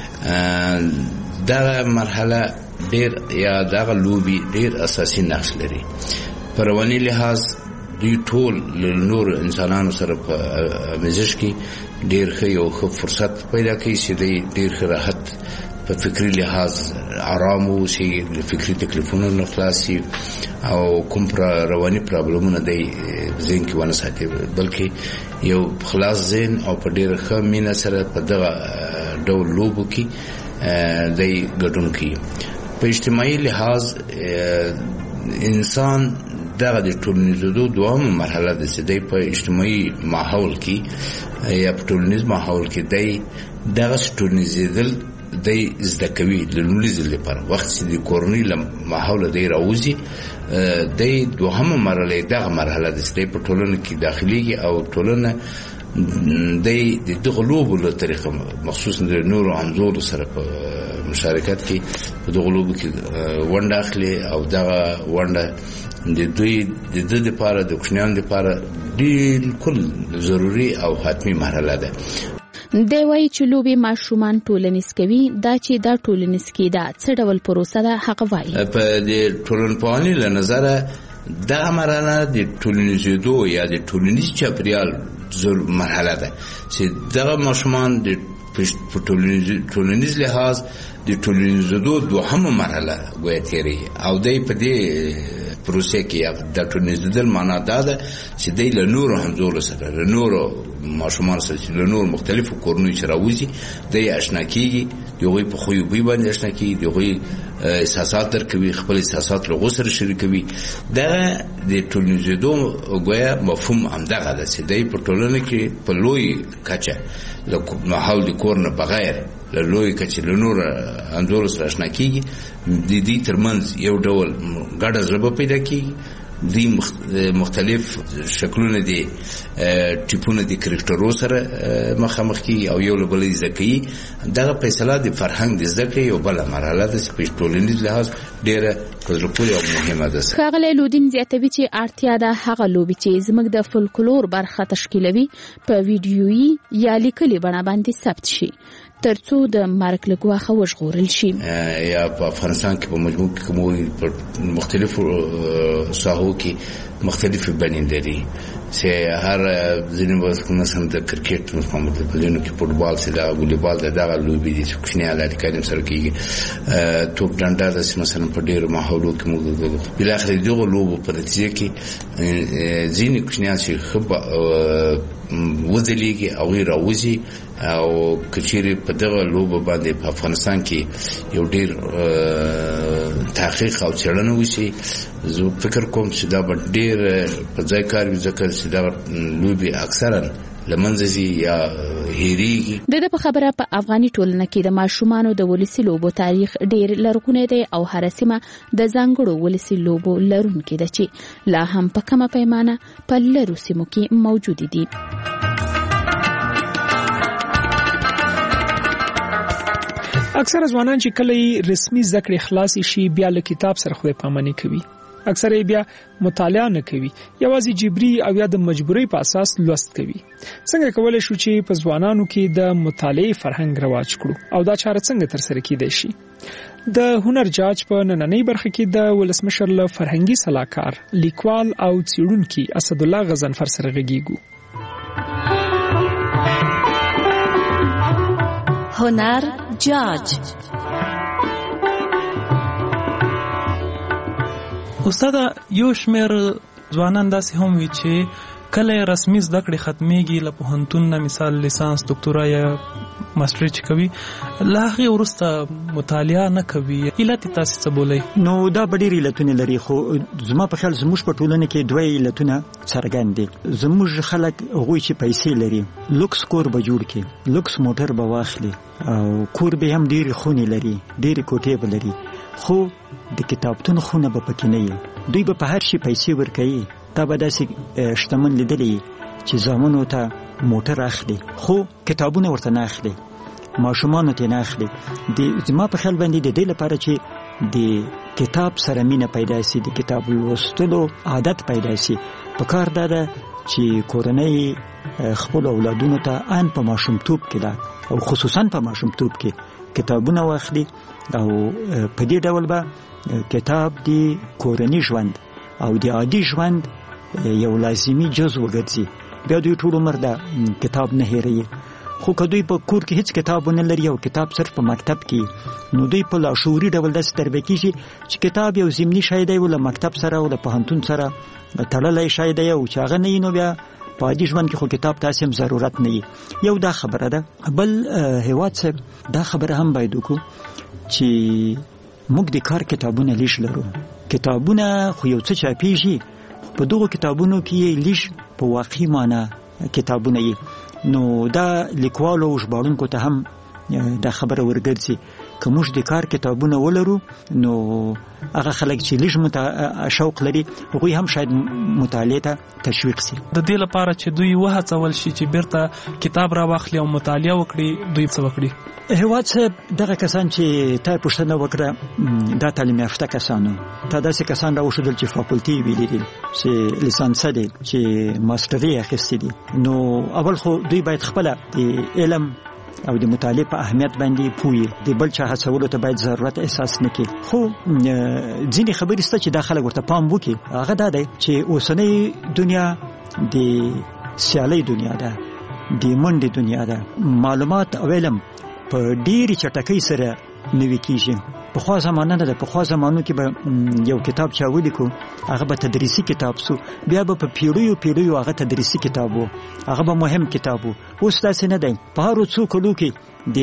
P: دغه مرحله ډېر یا دغه لوبې ډېر اساسي نقش لري. په رواني لحاظ دوی ټول له نورو انسانانو سره په مزاج کې ډېر ښه یو ښه فرصت پیدا کوي چې دوی ډېر ښه راحت په فکري لحاظ آرام اوسي، له فکري تکلیفونو نه خلاص شي او کوم رواني پرابلمونه دی ذهن کې ونه ساتي، بلکې یو خلاص ذهن او په ډېر ښه مینه سره په دغه ډول لوبو کې دی ګډون کوي. په اجتماعي لحاظ انسان دغه د ټولنیزېدو دوامه مرحله ده چې دی په اجتماعي ماحول کې یا په ټولنیز ماحول کې دی دغه ټولنیزېدل دی زده کوي. د لومړي ځل لپاره وخت چې د کورنۍ له ماحوله دی راوځي، دی دوهمه مرحله دغه مرحله ده چې دی په ټولنه کې داخليږي او ټولنه دی د دغه لوبو له طریقه مخصوصا د نورو همزولو سره په مشارکت کې په دغه لوبو کې ونډه اخلي او دغه ونډه د دوی د د لپاره د کوچنیانو لپاره بالکل ضروري او حتمی مرحله ده.
L: دی وایي چې لوبې ماشومان ټولنیز کوي، دا چې دا ټولنیز کېدا څه ډول پروسه ده. هغه وایي
P: په د ټولنپوهنې له نظره دا مرحله د ټولنیزېدو یا د ټولنیز چاپریال مرحله ده چې دغه ماشومان د په ټولنیز لحاظ د ټولنیزېدو دوهمه مرحله ګویا تیری او دی په دې پروسه کې د ټولنیزېدل معنا دا ده چې دی له نورو همزولو سره له نورو ماشومانو سره چې له نورو مختلفو کورنیو چې راوځي دی اشنا کېږي، د هغوی په خوی بوی باندې اشنا کېږي، د هغوی احساسات درکوي، خپل احساسات له هغو سره شریکوي. دغه د ټولنیزېدو ګویا مفهوم همدغه ده چې دی په ټولنه کې په لوی کچه له ماحول د کور نه بغیر له لوی کچې له نورو همزولو سره اشنا کېږي. د دې ترمنځ یو ډول ګډه ژبه پیدا کېږي، دی مختلف شکلونه دي ټیپونه دي کرکټرو سره مخامخ کیږي او یو له بل زده کوي. دغه فیصله د فرهنګ د زده کړې یو بل مرحله ده چې په ټولنیز لحاظ ډېره پرځپورې او مهمه ده.
L: ښاغلی لودین زیاتوي چې اړتیا ده هغه لوبې چې زموږ د فولکلور برخه تشکیلوي په ویډیویي یا لیکلي بڼه باندې ثبت شي ترڅو د مرګ له ګواښه وژغورل شي.
P: یا په افغانستان کې په مجموع کې کومو مختلفو ساحو کې مختلفې بڼې لري چې هر ځینې مثلا د کرکټ په مقابلونو کې فوټبال چې دا والیبال دغه لوبې دي چې کوچنیان اړیکې سره کېږي، توپ ډنډه د مثلا په ډېرو ماحولو کې موږ بلاخره دغه لوبو په نتیجه کې ځینې کوچنیان چې ښه وځلیږي او راوځي او کچېرې په دغه لوبه باندې په افغانستان کې یو ډېر تحقیق او څېړنه وشي. زه فکر کوم چې دا به ډېر په ځای کار وي ځکه چې دا لوبې اکثرا لمنځه ځي یا هېرېږي.
L: د ده په خبره په افغاني ټولنه کې د ماشومانو د ولسي لوبو تاریخ ډېر لرغونی دی او هره سیمه د ځانګړو ولسي لوبو لرونکې ده چې لا هم په کمه پیمانه په لرو سیمو کې موجودې دي.
J: اکثره ځوانان چې کله رسمي زده کړې خلاص شي بیا له کتاب سره خو پامنې کوي، اکثره بیا مطالعه نه کوي، یوازې جبري او یا د مجبورۍ په اساس لوست کوي. څنګه کولای شو چې په ځوانانو کې د مطالعې فرهنګ رواج کړو او دا چاره څنګه تر سره کیدای شي؟ د هنر جاج په نننۍ برخه کې د ولسمشر له فرهنګي صلاحکار، لیکوال او څېړونکي اسد الله غضنفر سره غږیږو.
Q: هنر جاج.
R: استاد یو شمیر ځوانان داسې هم وي چې کله رسمي زده کړې ختمېږي له پوهنتون نه مثال لیسانس دکتورا یا ماسټري چې کوي له هغې وروسته مطالعه نه کوي. علت یې تاسې څه بولئ؟
K: نو دا به ډېرې علتونه لري خو زما په خیال زموږ په ټولنه کې دوه علتونه څرګند دي. زموږ خلک هغوی چې پیسې لري لوکس کور به جوړ کړي، لوکس موټر به واخلي او کور به هم ډېرې خونې لري، ډېرې کوټې به لري، خو د کتابتون خونه به پکې نه وي. دوی به په هر شي پیسې ورکوي. تا به داسې شتمن لیدلی چې زامنو ته موټر اخلي خو کتابونه ورته نه اخلي، ماشومانو ته نه اخلي. د زما په خیال باندې د دې لپاره چې د کتاب سره مینه پیدا شي، د کتاب لوستلو عادت پیدا شي، په کار دا ده چې کورنۍ خپل اولادونو ته ان په ماشومتوب کې ده او خصوصا په ماشومتوب کې کتابونه واخلي او په دې ډول به کتاب د کورنۍ ژوند او د عادي ژوند یو لازمي جزء وګرځي. بیا دوی ټول عمر دا کتاب نه هېروي. خو که دوی په کور کې هیڅ کتاب ونه لري او کتاب صرف په مکتب کې، نو دوی په لاشعوري ډول داسې تربیه کېږي چې کتاب یو ضمني شی دی او له مکتب سره او له پوهنتون سره تړلی شی دی او چې هغه نه وي نو بیا په عادي ژوند کې خو کتاب تاسې هم ضرورت نه وي. یو دا خبره ده. بل هیواد صاحب دا خبره هم باید وکړو چې موږ د کار کتابونه لیش لرو. کتابونه خو یو څه چاپېږي، په دغو کتابونو کې یې لیش په واقعي معنا کتابونه یې. نو دا لیکوالو او ژباړونکو ته هم دا خبره ورګرځي که موږ د کار کتابونه ولرو نو هغه خلک چې لږ متا شوق لري هغوی هم شاید مطالعې ته تشویق سي.
R: د دې لپاره چې دوی وهڅول شي چې بیرته کتاب را واخلي او مطالعه وکړي، دوی څه وکړي؟
K: هیواد صاحب دغه کسان چې تا پوښتنه وکړه دا تعلیم یافته کسانو تا داسې کسان راوښودل چې فاکولټي یې ویلي دي، چې لیسانس دي، چې ماسټري یې اخیستې دي. نو اول خو دوی باید خپله د علم او د مطالعې په اهمیت باندې پوهي، د بل چا هڅولو ته باید ضرورت احساس نه کړي. خو ځینې خبرې شته چې دا خلک ورته پام وکړي. هغه دا دی چې اوسنۍ دنیا د سیالۍ دنیا ده، د منډې دنیا ده. معلومات او علم په ډېرې چټکۍ سره نوي کېږي. پخوا زمانه نه ده. پخوا زمانو کې به یو کتاب چا ولیکو هغه به تدریسي کتاب سو، بیا به په پیړیو پیړیو هغه تدریسي کتاب و، هغه به مهم کتاب و. اوس داسې نه دی. په هرو څو کلو کې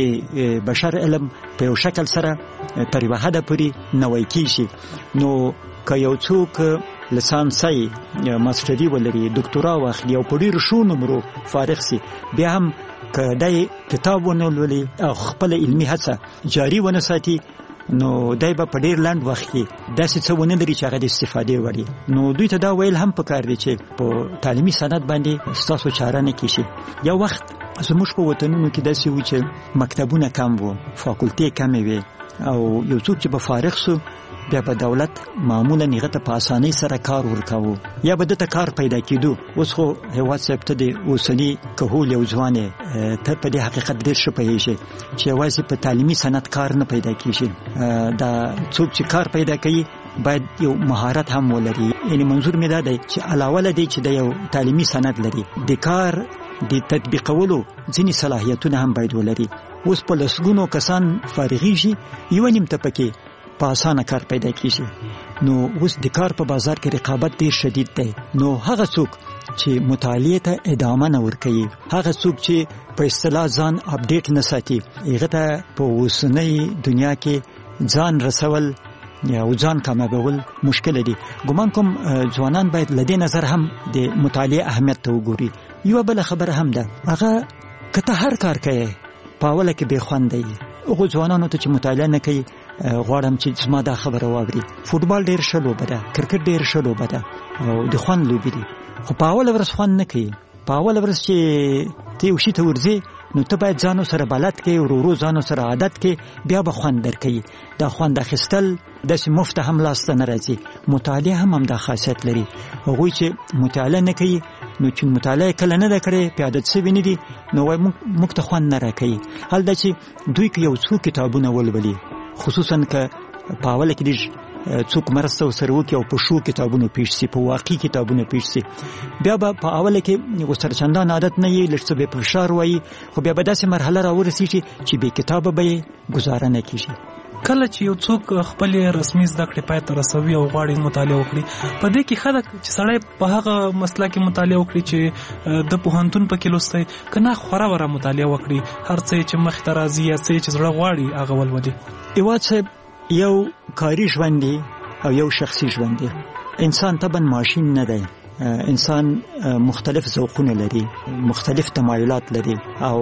K: د بشر علم په یو شکل سره تر یوه حده پورې نوی کېږي. نو که یو څوک لیسانسي ماسټري ولري، دکتورا واخلي او په ډېرو ښو نمرو فارغ سي، بیا هم که دی کتاب ونه لولي او خپله علمي هڅه جاري ونه ساتي نو دای به په ډېر لنډ وخت کې داسې څه ونه لري چې هغه د استفادې وړ وي. نو دوی ته دا ویل هم پکار دی چې په تعلیمي سند باندې ستاسو چاره نه کېږي. یو وخت زموږ په وطنونو کې داسې و چې مکتبونه کم وو، فاکولټې کمې وې او یو څوک چې به فارغ سو بیا به دولت معمولا هغه ته په اسانۍ سره کار ورکاوه یا به دته کار پیدا کېدو. اوس خو هیواد صاحب ته د اوسني کهول یو ځوان ته په دې حقیقت ډېر ښه پوهېږي چې یوازې په تعلیمي سند کار نه پیدا کېږي. دا څوک چې کار پیدا کوي باید یو مهارت هم ولري. یعنی منظور مې دا دی چې علاوه له دې چې د یو تعلیمي سند لري، د کار د تطبیقولو ځینې صلاحیتونه هم باید ولري. اوس په لسګونو کسان فارغېږي، یوه نیم ته پکې په اسانه کار پیدا کېږي. نو اوس د کار په بازار کې رقابت ډېر شدید دی. نو هغه څوک چې مطالعې ته ادامه نه ورکوي، هغه څوک چې په اصطلاح ځان اپډیټ نه ساتي، هغه ته په اوسنۍ دنیا کې ځان رسول یا ځان کامیابول مشکل دي. ګمان کوم ځوانان باید له دې نظر هم د مطالعې اهمیت ته وګوري. یوه بله خبره هم ده، هغه که ته هر کار کوې په اوله کې بې خوند دی. هغو ځوانانو ته چې مطالعه نه کوي غواړم چې زما دا خبره واوري. فوټبال ډېر ښه لوبه ده، کرکټ ډېر ښه لوبه ده او د خوند لوبې دي، خو په اوله ورځ خوند نه کوي. په اوله ورځ چې ته یو شي ته ورځې نو ته باید ځانو سره بلد کې، ورو ورو ځانو سره عادت کې، بیا به خوند درکوي. دا خوند اخیستل داسې مفته هم لاسته نه راځي. مطالعه هم همدا خاصیت لري. هغوی چې مطالعه نه کوي نو چې مطالعه کله نه ده کړې، په عادت شوي نه دي، نو وایي موږ ته خوند نه راکوي. حال دا چې دوی که یو څو کتابونه ولولي، خصوصا که په اوله کې لږ څوک مرسته سره وکي او په شو کتابونو پیښ سي په واقعي کتابونو پیښ سي بیا به په اوله کې وسره چندان عادت نه یې لږ څه به فشار وایي خو بیا به داسې مرحله راورسیږي چې به کتابه به گزاره نه کیږي
R: کله چې یو څوک خپل رسمي زده کړې پای ته رسوي او غواړي مطالعه وکړي په دې کې خلک چې سړی په هغه مسله کې مطالعه وکړي چې د پوهنتون په کې لوستی که نه خورا ورا مطالعه وکړي هر څه چې مخې ته راځي یا څه چې زړه غواړي هغه ولولي.
K: هېواد صاحب یو کاري ژوند دی او یو شخصي ژوند دی. انسان طبعا ماشین نه دی. انسان مختلف ذوقونه لري مختلف تمایلات لري او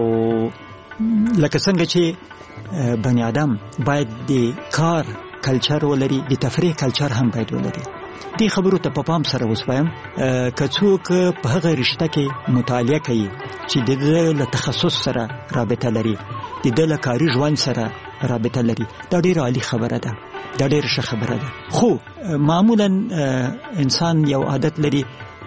K: لکه څنګه چې بني آدم باید د کار کلچر ولري د تفریح کلچر هم باید ولري. دې خبرو ته په پام سره وسوایم که څوک په هغه رشته کې مطالعه کوي چې د له تخصص سره رابطه لري د د له کاري ژوند سره رابطه لري دا ډیره عالی خبره ده دا ډیره ښه خبره ده. خو معمولا انسان یو عادت لري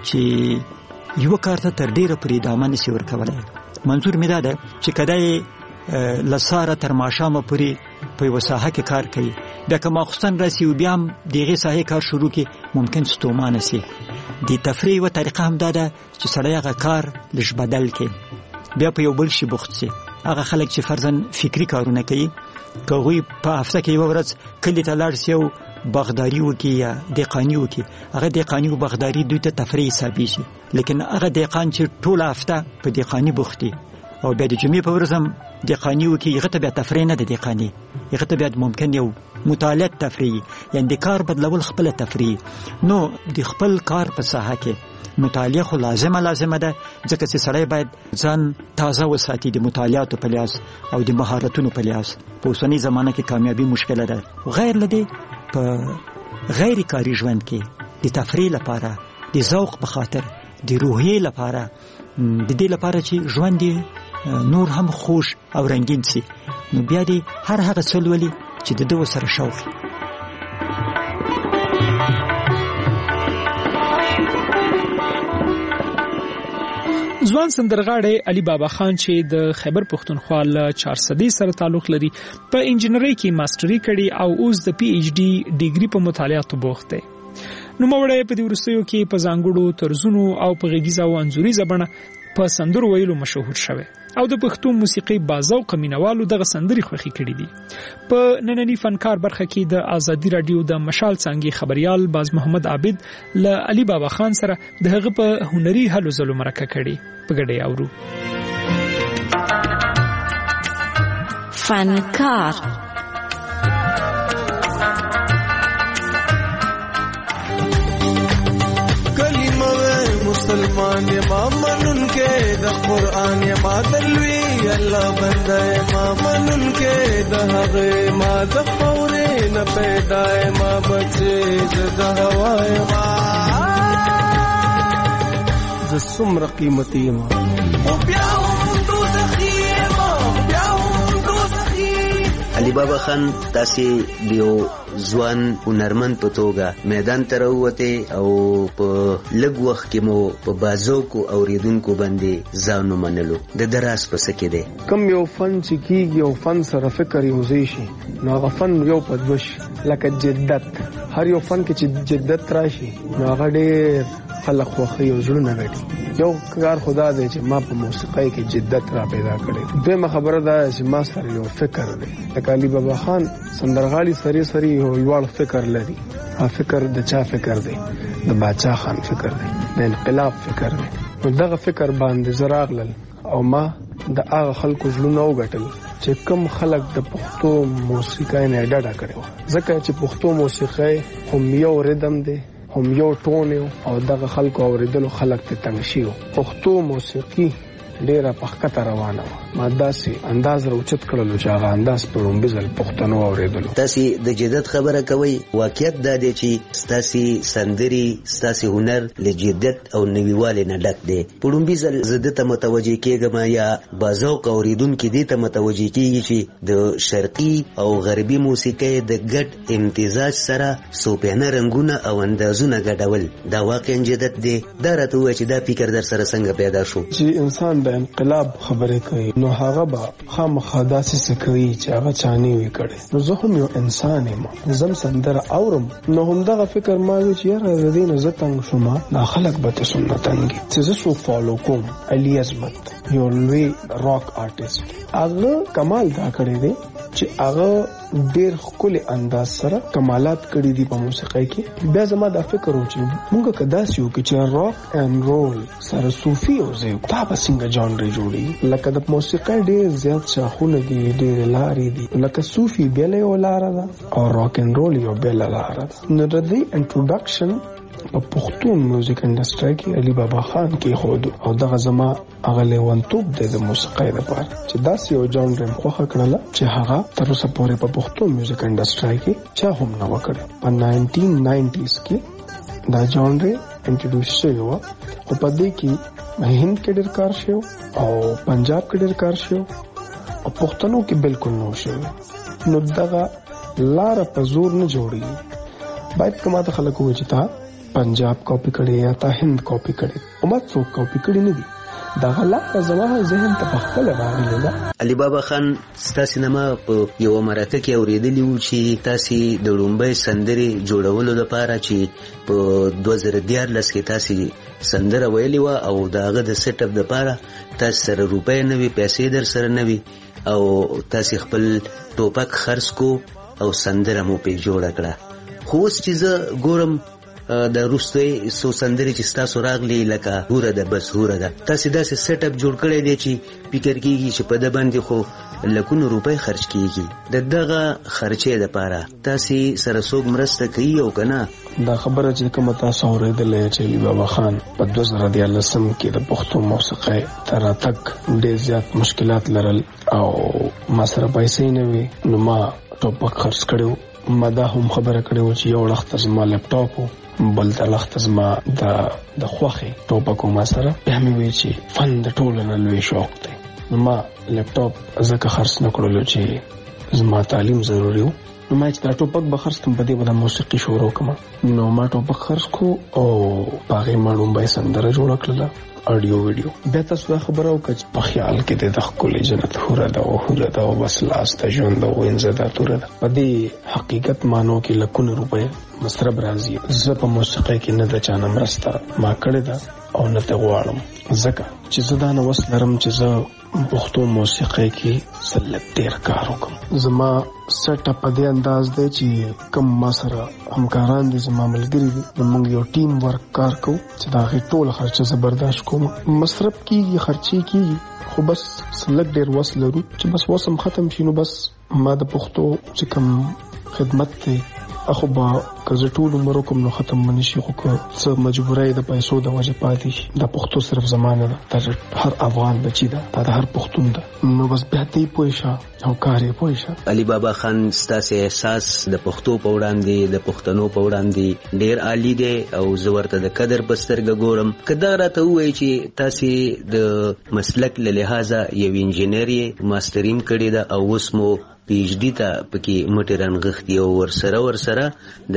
K: چې یو کار ته تر ډیره پورې ادامه نشي ورکولی. منظور مې دا ده چې کدی لساره تر ماښامه پورې په یوه ساحه کې کار کوي بیا که ماخوستن راسي او بیا هم د هغې ساحې کار شروع کړي ممکن ستومانه سي. د تفریح یوه طریقه هم دا ده چې سړی هغه کار لږ بدل کړي بیا په یو بل شي بوخت سي. هغه خلک چې فرضاً فکري کارونه کوي که هغوی په هفته کې یوه ورځ کلي ته لاړ سي او باغداري وکړي یا دهقاني وکړي هغه دهقاني او باغداري دوی ته تفریح حسابېږي لیکن هغه دهقان چې ټوله هفته په دهقاني بوخت دي او بیا د جمعې په ورځ هم دهقاني وکړي هغه ته بیا تفریح نه ده دهقاني هغه ته بیا ممکن یو مطالعه تفریح یعنی د کار بدلول خپله تفریح. نو د خپل کار په ساحه کې مطالعه خو لازمه لازمه ده ځکه چې سړی باید ځان تازه وساتي د مطالعاتو په لحاظ او د مهارتونو په لحاظ. په اوسنۍ زمانه کې کامیابي مشکله ده. غیر له دې په غیر کاري ژوند کې د تفریح لپاره د ذوق په خاطر د روحیې لپاره د دې لپاره چې ژوند نور هم خوش او رنگین سي نو بیا دې هر هغه څه لولي چې د دوه سره شوق.
J: ځوان سندرغاړی علي بابا خان چې د خیبر پښتونخوا له چارسدي سره تعلق لري په انجینرۍ کې ماستري کړي او اوس د پی ایچ ډي ډیګري په مطالعاتو بوخت دی. نو موړی په دې وروستیو کې په ځانګړو طرزونو او په غږیزه او انځوریزه بڼه په سندرو ویلو مشهور شوی او د پښتو موسیقي بازوقه مینوالو دغه سندري خوښي کړي دي. په نننی فنکار برخه کې د آزادي رادیو د مشال څانګې خبريال باز محمد عابد له علي بابا خان سره د هغه په هنري هلو ځلو مرکه کړي په ګډه اورو.
Q: فنکار
S: مسلمان ما منن کے دا قرآن ما دلوی اللہ بندہ ما منن کے دا حغی ما دا فورے نا پیدائے ما بچے دا ہوائے ما زسمر قیمتی ما بیاهم دو زخی ما بیاهم دو زخی.
T: علي بابا خان تاسې دیو ځوان هنرمند په توګه میدان ته راووتې او په لږ وخت کې مو په بازوکو اوریدونکو باندې ځان ومنلو د ده راز په څه کې دی؟
U: کوم یو فن چې کېږي او فن سره فکر یوځای شي نو هغه فن یو په دوه شي لکه جدت. هر یو فن کې چې جدت راشي نو هغه ډېر خلک خوښوي او زړونه ګټي. یو کار خدا دی چې ما په موسیقۍ کې جدت را پیدا کړی. دویمه خبره دا چې ما سره یو فکر دی لکه علي بابا خان سندرغاړي سری سری یو لوړ فکر لري. ها فکر د چا فکر دی؟ د باچا خان فکر دی د انقلاب فکر دی. نو دغه فکر باندې زه راغلل او ما د هغه خلکو زړونه وګټل چې کوم خلک د پښتو موسیقۍ نه ډډه کړې ځکه چې پښتو موسیقۍ هم یو ردم دی هم یو ټون او دغه خلکو اوریدلو خلک ته تنګ شي. پښتو موسیقي ډیره پخکته روانه وه. ما داسې انداز راوچت کړلو چې هغه انداز په لومبي ځل پښتنو اوریدلو.
T: تاسې د جدت خبره کوئ. واقعیت دا دی چې ستاسې سندرې ستاسې هنر له جدت او نویوالي نه ډک دی. په لومبي ځل زه دې ته متوجه کېږم یا بازوق اوریدونکي دې ته متوجه کېږي چې د شرقي او غربي موسیقۍ د ګډ امتزاج سره صوفیانه رنګونه او اندازونه ګډول دا واقعا جدت دی. دا راته ووایه چې دا فکر در سره څنګه پیدا شو؟
U: چې انسان د انقلاب خبرې کوي نو هغه به خامخا داسې څه کوي چې هغه چاني وي کړي. نو زه هم یو انسان یم، زم سندره اورم نو هم دغه فکر ما وی چې یاره د دې نه زه تنګ شوم، دا خلک به تاسو نه تنګي چې زه سو فالو کوم. علي عظمت یو لوی راک آرټیست، هغه کمال دا کړی دی چې هغه ډیر ښکلی انداز سره کمالات کړي دي په موسیقۍ کې. بیا زما دا فکر و چې موږ که داسې وکړو چې راک اینډ رول سره صوفي یوځای کړو، دا به څنګه جانرې جوړېږي. لکه د موسیقۍ ډېر زیات شاخونه دي، ډېرې لارې دي، لکه صوفي بېله یو لاره ده او راک اینډ رول یو بېله لاره ده. نو د دې انټروډکشن په پښتون میوزیک انډسټری کې علي بابا خان کې خود او دغه زما هغه لیوانتوب دی د موسیقۍ لپاره چې داسې یو جانر خوښه کړله چې هغه تر اوسه پورې په پښتون میوزیک انډسټری کې چا هم نه وکړي. په ناینټین ناینټیز کې دا جانر انټروډیوس شوی و، خو په دې کې هند کې ډېر کار شوی او پنجاب کې ډېر کار شوی او پښتنو کې بالکل نه شوی. نو دغه لاره په زور نه جوړېږي. باید که ماته خلک ووایي چې تا پنجاب کاپی کړي یا تا هند کاپی کړي، او ما څوک کاپی کړي نه دي. دا غلا زما ذهن ته خپل راغلی ده.
T: علي بابا خان ستاسو نامه په یو مرکه کې اوریدلی و چې تاسو د لومبۍ سندرې جوړولو لپاره چې په دوه زره دیارلس کې تاسو سندره ویلې و او داغه د سیټ اپ لپاره تاسو سره روپۍ نه وي، پیسې در سره نه وي او تاسو خپل ټوپک خرڅ کو او سندره مو په جوړ کړه. خو اوس چې زه ګورم د روستوي سو سندري چې تاسو راغلي لکه هوره ده بس هوره ده، تاسو داسې سیټ اپ جوړ کړی دی چې فکر کیږي چې په د باندې خو لکونو روپۍ خرج کیږي. د دغه خرچې لپاره تاسو سره څوک مرسته کوي او کنه؟
U: دا خبره چې کوم تاسو اورېدلې چې علي بابا خان په دوه زره دیارلسم کې د پښتو موسیقۍ تر تک ډېر زیات مشکلات لرل او ما سره پیسې نه وي، نو ما ټوپک خرڅ کړو. ما دا هم خبره کړې و چې یو وخت زما لپټاپ بل د لخت زما د د خوخي ټوپک ما سره به مې وی چې فن د ټولو نه لوی شوق دی. ما لپټاپ ځکه خرڅ نه کړلو چې زما تعلیم ضروري و. نو ما چې دا ټوپک به خرڅ کړم په دې به د موسیقي شروع کړم. نو ما ټوپک خرڅ کو او په هغې ما لومبۍ سندره جوړه کړله، اډیو ویډیو. بیا تاسو دا خبره وکړه چې په خیال کې د ښکلې جنت هوره ده او هوره ده او بس لاس ته ژوند او انزده توره ده. په دې حقیقت مانو کې لکونه روپۍ مصرف راځي. زه په موسیقۍ کې نه د چا نه مرسته ما کړې ده او نه ته غواړم، ځکه چې زه دا نه وس لرم چې زه پښتو موسیقۍ کې سلک ډېر کار وکړم. زما سیټ اپ په دې انداز دی چې کوم ما سره همکاران دي، زما ملګري دي، موږ یو ټیم ورک کار کوو چې دا غي ټول خرچه زه برداشت کوم. مصرف کیږي، خرچي کیږي، خو بس سلک ډېر وس لرو چې بس وسم ختم شي. نو بس ما د پښتو چې کوم خدمت دی اخو با که زه ټول عمر کوم نو ختم منی شي، خو که څه مجبورای د پیسو د وجه پاتې شي. دا پښتو صرف زمانه ده، دا هر افغان بچی ده، دا هر پښتون ده. نو بس بیا دې پوه شه او کار یې پوه شه.
T: علي بابا خان ستاسو احساس د پښتو په وړاندې د پښتنو په وړاندې ډېر عالی دی او زه ورته د قدر په سترګه ګورم. که دا راته ووایي چې تاسو د مسلک له لحاظه یو انجینر یې، ماسترین کړې ده او اوس مو پی ایچ ډي ته پکې مټې رانغښتي او ورسره ورسره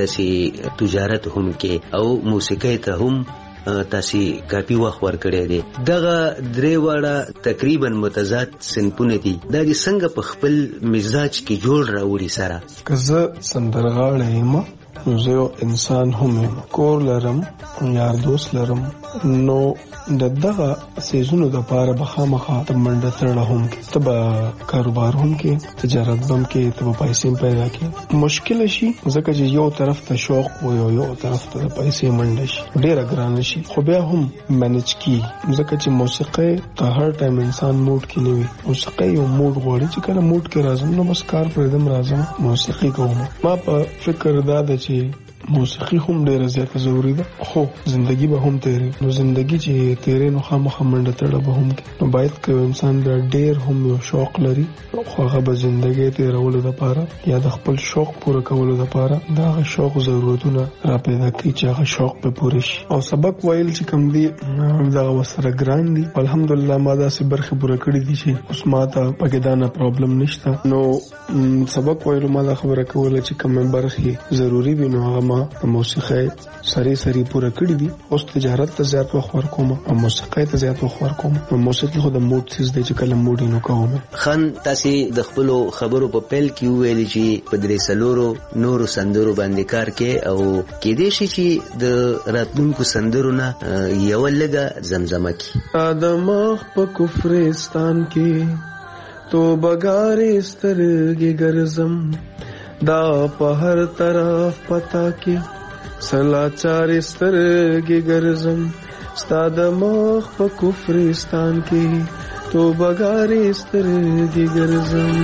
T: داسې تجارت هم کې او موسیقۍ ته هم تاسو کافي وخت ورکړی دی. دغه درې واړه تقریبا متضاد صنفونه دي، دا دې څنګه په خپل مزاج کې جوړ راوړي سره؟
U: که زه سندرغاړی یم نو زه یو انسان هم یم، کور لرم، یار دوست لرم، نو د دغه سیزونو د پاره به خامخا ته منډه تړله هم کې، ته به کاروبار هم کې، تجارت هم کې، ته به پیسې پیدا کې. مشکل شي ځکه چې یو طرف ته شوق و یو یو طرف ته پیسې منډه شي، ډېره ګرانه شي، خو بیا هم مینج کی ځکه چې موسیقۍ ته هر ټایم انسان موډ کې نه وي. موسیقۍ یو موډ غواړي چې کله موډ کې راځم نو بس کار پرېږدم راځم موسیقي کوم. ما په فکر دا ده چې موسیقي هم ډیره زیاته ضروری ده، خو زندگی به هم تیری. نو زندگی چې تیری نو خامخا منډه تړه به هم کې. نو باید که انسان بیا ډیر هم یو شوق لري خو هغه به زندگی تیرولو دپاره یا د خپل شوق پوره کولو دپاره د هغه شوق ضرورتونه را پیدا کړي چې هغه شوق به پوره شي. او سبق ویل چې کوم دی دغه ورسره ګران دي. الحمدلله ما داسې برخې پوره کړي دي چې اوس ما ته پکې دا نه پرابلم نشته. نو سبق ویلو ما دا خبره کوله چې کومه برخې ضروري وي نو هغه ما موسیقي سری سری پوره کړی دي. اوس تجارت ته زیات وخت ورکوم او موسیقي ته زیات وخت ورکوم. موسیقي خو د موډ چیز دی چې کله موډ نو کوم.
T: خان تاسو د خپل خبرو په پیل کې ویل چې په درې سلورو نورو سندرو باندې کار کې او کې دې شي چې د راتلونکو سندرو نه یو لګه زمزمه کی.
S: ادم په کفرستان کې تو بګارې سترګې ګرځم دا په هر طرف پتا کې سلاچار سترګې ګرځم ستا د مخ په کفرستان کې تو بګارې سترګې ګرځم.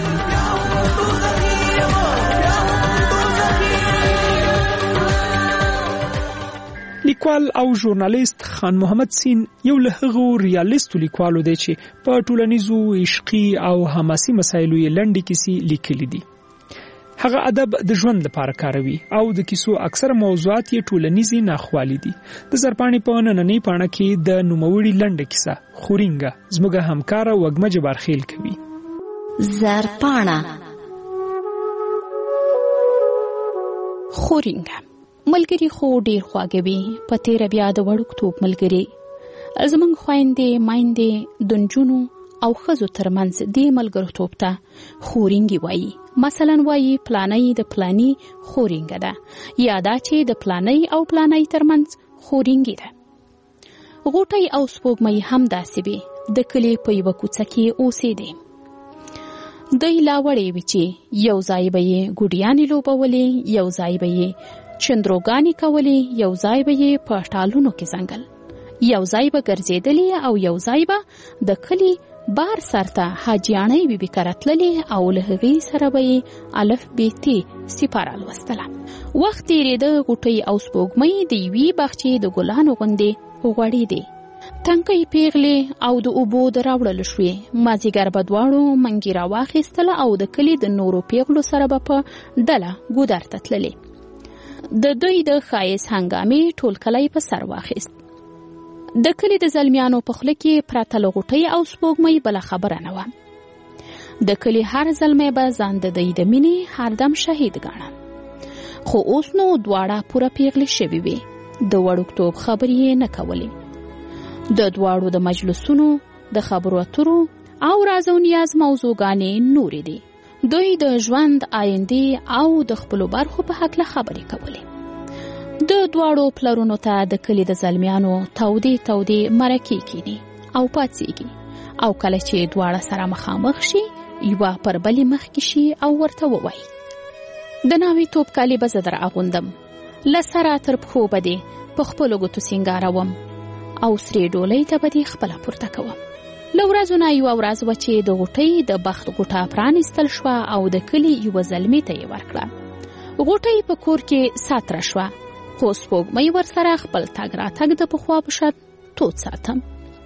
J: لیکوال او ژورنالیست خان محمد سین یو له هغو ریالیستو لیکوالو دی چې په ټولنیزو عشقي او حماسي مسایلو یې لنډې کیسې لیکلي دي. هغه ادب د ژوند لپاره کاروي او د کیسو اکثر موضوعات یې ټولنیزي ناخوالي دي. د زرپاڼې په نننۍ پاڼه کې د نوموړي لنډه کیسه خورینګه زموږ همکاره وږمه جبارخیل کوي.
L: زرپاڼه خورینګه ملګری خو ډیر خواږه وي، په تیره بیا د وړوکتوب ملګری. زموږ خویندې مایندې د نجونو او ښځو ترمنځ دې ملګرتوب ته خورینګي وایي. مثلا وایي پلانۍ د پلاني خورینګه ده، یا دا چې د پلانۍ او پلانۍ ترمنځ خورینګي ده. غوټۍ او سپوږمۍ هم داسې وي، د کلي په یوه کوڅه کې اوسېدې. دوی لا وړې وي چې یو ځای به یې ګوډیانې لوبولې، یو ځای به یې چندروګانې کولې، یو ځای به یې په ټالونو کې ځنګل، یو ځای به ګرځېدلې او یو ځای به د کلي بار سرته حاجیانې بي بي کرتللې او له هغې سره به یې الف ب ت سپاره لوستله. وخت تېرېده، غوټۍ او سپوږمۍ د یوې باغچې د ګلانو غوندې غوړېدې. ټنکۍ پیغلې او د اوبو د راوړلو شوې. مازدیګر به دواړو منګي راواخیستله او د کلي د نورو پیغلو سره به په ډله ګودر ته تللې. د دوی د ښایست هنګامې ټول کلی په سر واخیست. د کلي د زلمیانو په خوله کې پرته له غوټۍ او سپوږمۍ بله خبره نه وه. د کلي هر زلمی به ځان د دوی د مینې هردم شهید ګاڼه. خو اوس نو دواړه پوره پیغلې شوې وې. د وړوکتوب خبرې یې نه کولې. د دواړو د مجلسونو د خبرو اترو او راز او نیاز موضوعګانې نورې دي. دوی د ژوند آینده او د خپلو برخو په هکله خبرې کولې. د دواړو پلرونو ته د کلي د زلمیانو تودې تودې مرکې کینی او پاڅېږي، او کله چې دواړه سره مخامخ شي یوه پر بلې مخکې شي او ورته ووایي: د ناوې توپ کالي به زه در اغوندم، له سره تر پښو به دې په خپلو ګوتو سینګاروم او سرې ډولۍ ته به دې خپله پورته کوم. له ورځو نه یوه ورځ وه چې د غوټۍ د بخت غوټه پرانیستل شوه او د کلي یوه زلمي ته یې ورکړه. غوټۍ په کور کې ساتره شوه، خو سپوږمۍ ورسره خپل تګ راتګ د پخوا په شان تود ساتم.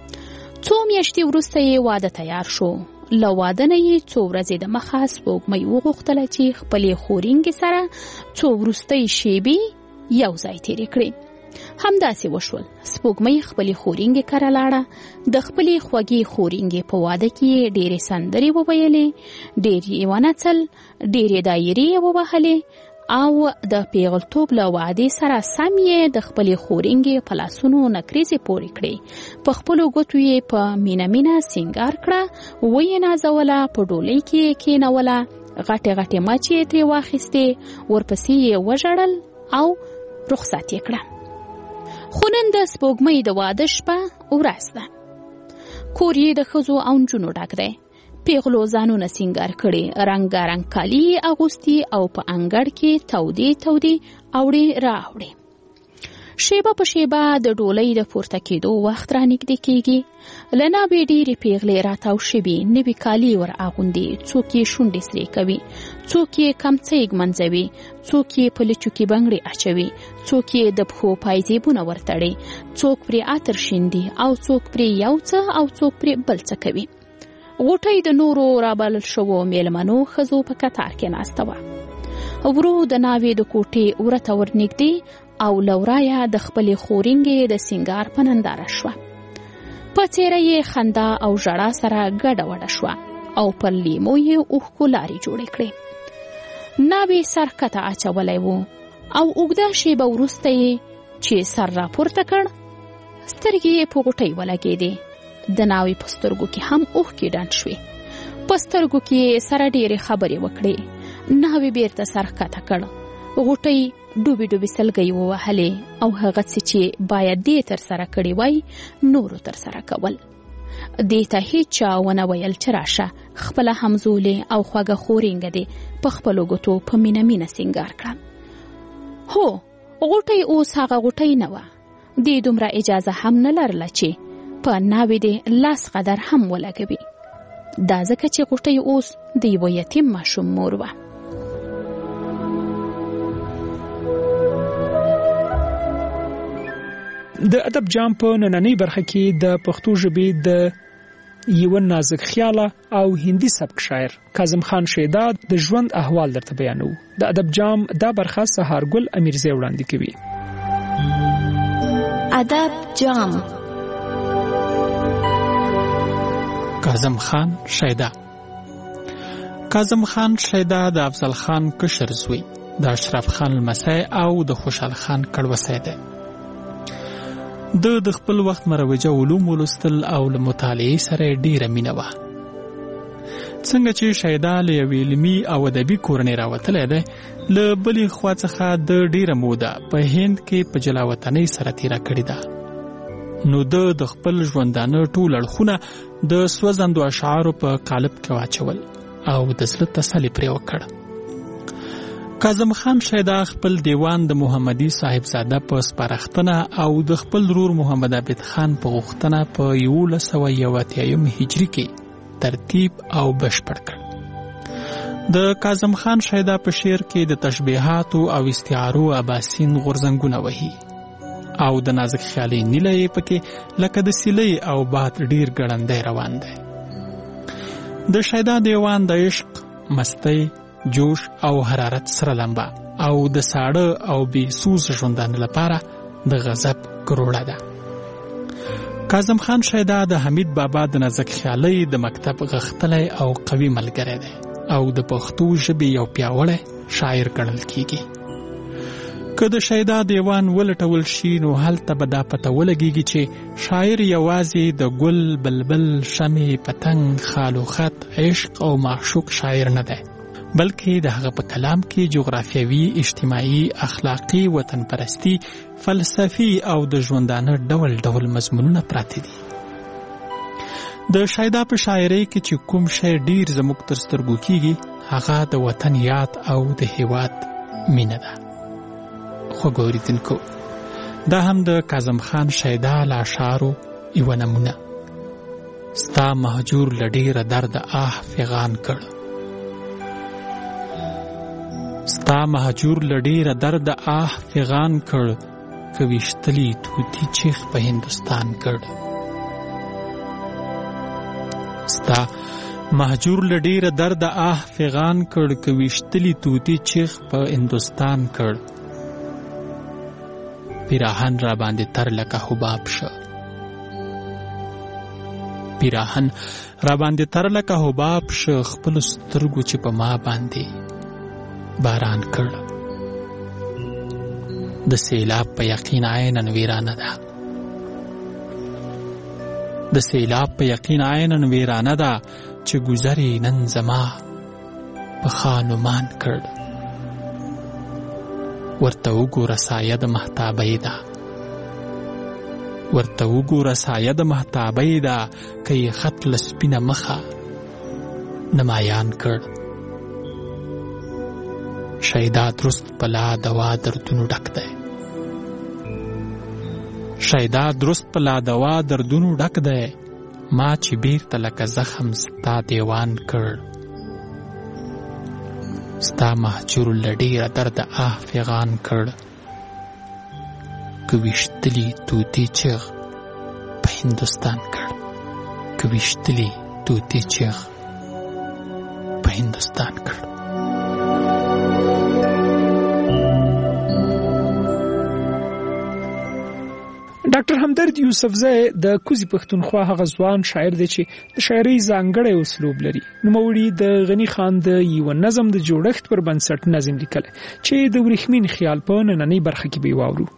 L: څو میاشتې وروسته یې واده تیار شو. له واده نه یې څو ورځې د مخه سپوږمۍ وغوښتله چې خپلې خورینګې سره څو وروستۍ شېبې یو ځای تېرې کړي. همداسې وشول. سپوږمۍ خپلې خورینګې کره لاړه. د خپلې خوږې خورینګې په واده کې یې ډېرې سندرې وویلې، ډېر یې ونڅل، ډېرې دایرې یې ووهلې او د پیغلتوب له وعدې سره سم یې د خپلې خورینګې په لاسونو نکریزې پورې کړې. په خپلو ګوتو یې په مینه مینه سینګار کړه، ویې نازوله، په ډولۍ کې یې کېنوله، غټې غټې مچې یې ترې واخیستې، ورپسې یې وژړل او رخصت یې کړه. خو نن د سپوږمۍ د واده شپه ورځ ده. کور یې د ښځو او نجونو ډک دی. پیغلو ځانونه سینګار کړي، رنګارنګ کالي اغوستي او په انګړ کې تودې تودې اوړې راوړې. شیبه په شیبه د ډولۍ د پورته کېدو وخت را نږدې کېږي. له ناوې ډېرې پیغلې راتاو شوي، نوي کالي ور اغوندي، څوک یې شونډې سرې کوي، څوک یې کمڅۍ ږمنځوي، څوک یې په لچو کې بنګړې اچوي، څوک یې د پښو پایزیبونه ورتړي، څوک پرې عطر شیندي او څوک پرې یو څه او څوک پرې بل څه کوي. غوټۍ د نورو رابلل شوو میلمنو ښځو په کتار کې ناسته وه. ورو د ناوې د کوټې ورته ورنږدې او له ورایه د خپلې خورینګې د سینګار په ننداره شوه. په څېره یې خندا او ژړا سره ګډه وډه شوه او پر لیمو یې اوښکو لارې جوړې کړې. ناوې سر کته اچولی و، او اوږده شیبه وروسته یې چې سر راپورته کړ سترګې یې په غوټۍ ولګېدې. د ناوې په سترګو کې هم اوښکې ډنډ شوې. په سترګو کې سره ډېرې خبرې وکړې. ناوې بیرته سر ښکته کړ. غوټۍ ډوبې ډوبې سلګۍ ووهلې او هغه څه چې باید دې ترسره کړي وای نورو ترسره کول. دې ته هیچا ونه ویل چې راشه خپله همزولې او خوږه خورینګه دې په خپلو ګوتو په مینه مینه سینګار کړه. هو غوټۍ اوس هغه غوټۍ نه وه. دې دومره اجازه هم نه لرله چې په ناوې دې لاس قدر هم ولګوي. دا ځکه چې غوټۍ اوس د یوه یتیم ماشوم مور وه.
J: د ادب جام په نننۍ برخه کې د پښتو ژبې د یو نازک خیاله او هندي سبک شاعر کاظم خان شیدا د ژوند احوال درته بیانو. د ادب جام دا برخه سهارګل امیرزی وړاندې کوي.
L: ادب جام.
R: کاظم خان شیدا. کاظم خان شیدا د افضل خان کشر زوی، د اشرف خان لمسی او د خوشحال خان کړوسی دی. د د خپل وخت مروجه علوم ولوستل او له مطالعې سره ډیره مینه وه. څنګه چې شیدا له یوې علمي او ادبي کورنۍ راوتلی دی، له بلې خوا څخه د ډیره موده په هند کې په جلاوطنۍ سره تیره کړې ده. نو د د خپل ژوندانه ټول اړخونه د سوځندو اشعارو په قالب کې واچول او د زړه تسلي پرې وکړ. کاظم خان شیدا خپل دیوان د محمدي صاحبزاده په سپارښتنه او د خپل ورور محمد عابد خان په غوښتنه په یولس سوه یو اتیایم هجري کې ترتیب او بشپړ کړ. د کاظم خان شیدا په شعر کې د تشبیهاتو او استعارو اباسین غورځنګونه وهي او د نازک خیالي نیله یې پکې لکه د سیلۍ او باد ډیر ګړندی روان دی. د شیدا دیوان د عشق، مستی، جوش او حرارت سره لمبا او د ساړه او بې سوز ژوندانه لپاره د غضب کروړه ده. کاظم خان شیدا د حمید بابا د نازک خیالۍ د مکتب غښتلی او قوي ملګری دی او د پښتو ژبې یو پیاوړی شاعر ګڼل کیږي. که د شیدا دیوان ولټول شي نو هلته به دا پته ولګیږي چې شاعر یوازې د ګل، بلبل، شمع، پتنګ، خال و خط، عشق او معشوق شاعر نه دی، بلکې د هغه په کلام کې جغرافیوي، اجتماعي، اخلاقی، وطن پرستی، فلسفي او د ژوندانه ډول ډول مضمونونه پراته دي. د شیدا په شاعرۍ کې چې کوم شی ډیر زموږ تر سترګو کیږي هغه د وطن یاد او د هیواد مینه ده. خوږو اوریدونکو، دا هم د کاظم خان شیدا له اشعارو یوه نمونه. ستا مهجور له ډیره درده آه فغان کړ، ستا مهجور له ډیره درده آه فغان کړ، که ویشتلی توتی چیخ په هندوستان کړ. ستا مهجور له ډیره درده آه فغان کړ، که ویشتلی توتی چیخ په هندوستان کړ. پیراهن را باندې تر لکه حباب شه، پیراهن را باندې تر لکه حباب شه، خپلو سترګو چې په ما باندې باران کړ. د سیلاب په یقین عیناً ویرانه ده، د سیلاب په یقین عیناً ویرانه ده، چې گذری نن زما په خانمان کړ. ورته وګوره سایه د مهتابۍ ده، ورته وګوره سایه د مهتابۍ ده، که یې خط له سپینه مخه نمایان کړ. شیدا درست پلا دوا دردونو ډک دی، شیدا درست پلا دوا دردونو ډک دی، ما چې بیرته لکه زخم ستا دیوان کړ. ستا مهجور له ډیره درده آه فغان کړ، که ویشتلی توتی چیغ په هندوستان کړ، که ویشتلی توتی چیغ په هندوستان کړ.
J: ډاکټر همدرد یوسفزی د کوزي پښتونخوا هغه ځوان شاعر دی چې د شاعرۍ ځانګړی اسلوب لري. نوموړي د غني خان د یو نظم د جوړښت پر بنسټ نظم لیکلی چې د ورېښمین خیال په نننۍ برخه کې به واورو.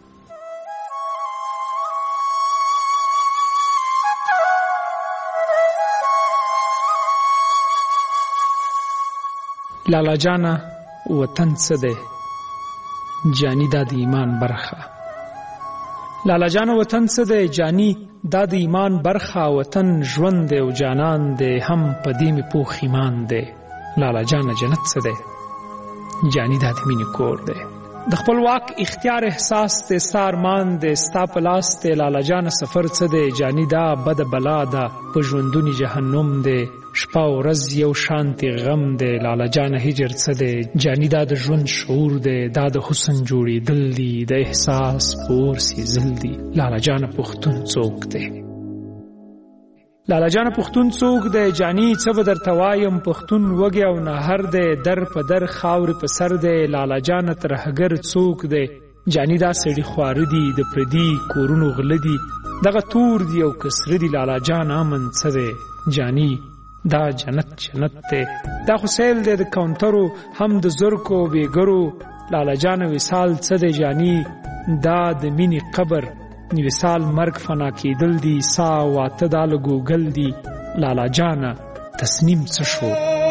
J: لالا جانا وطن څه دی جانی دا د ایمان برخه. لالا جان وطن څه دی جانی دا د ایمان برخه. وطن ژوند دی او جانان دی هم په دې مې پوخ ایمان دی. لالا جان جنت څه دی جانی دا د مینې کور دی. د خپلواک اختیار احساس دی ستا ارمان دی ستا په لاس دی. لالا جان سفر څه دی جانی دا بد بلا ده په ژوندوني جهنم دی. شپه او ورځ یو شانتي غم دی. لالا جان هجر څه دی جانی دا د ژوند شعور دی. دا د حسن جوړېدل دی د احساس پور سیزل دی. لالا جان پښتون څوک دی لالا جان پښتون څوک دی جانی څه به درته وایم پښتون وږی او نهر دی در په در خاورې په سر دی. لالا جان ترهګر څوک دی جانی دا سړي خواره دي د پردي کورونو غله دي دغه تور دي او کسره دي. لالا جان امن څه دی جانی دا جنت جنت دی. دا خو سیل دی د کاونټرو هم د زرکو بیګرو. لالا جان وصال څه دی جانی دا د مینې قبر. وصال مرګ فنا کېدل دي سا واته دا له ګوګل دي. لالا جانه تصمیم څه شو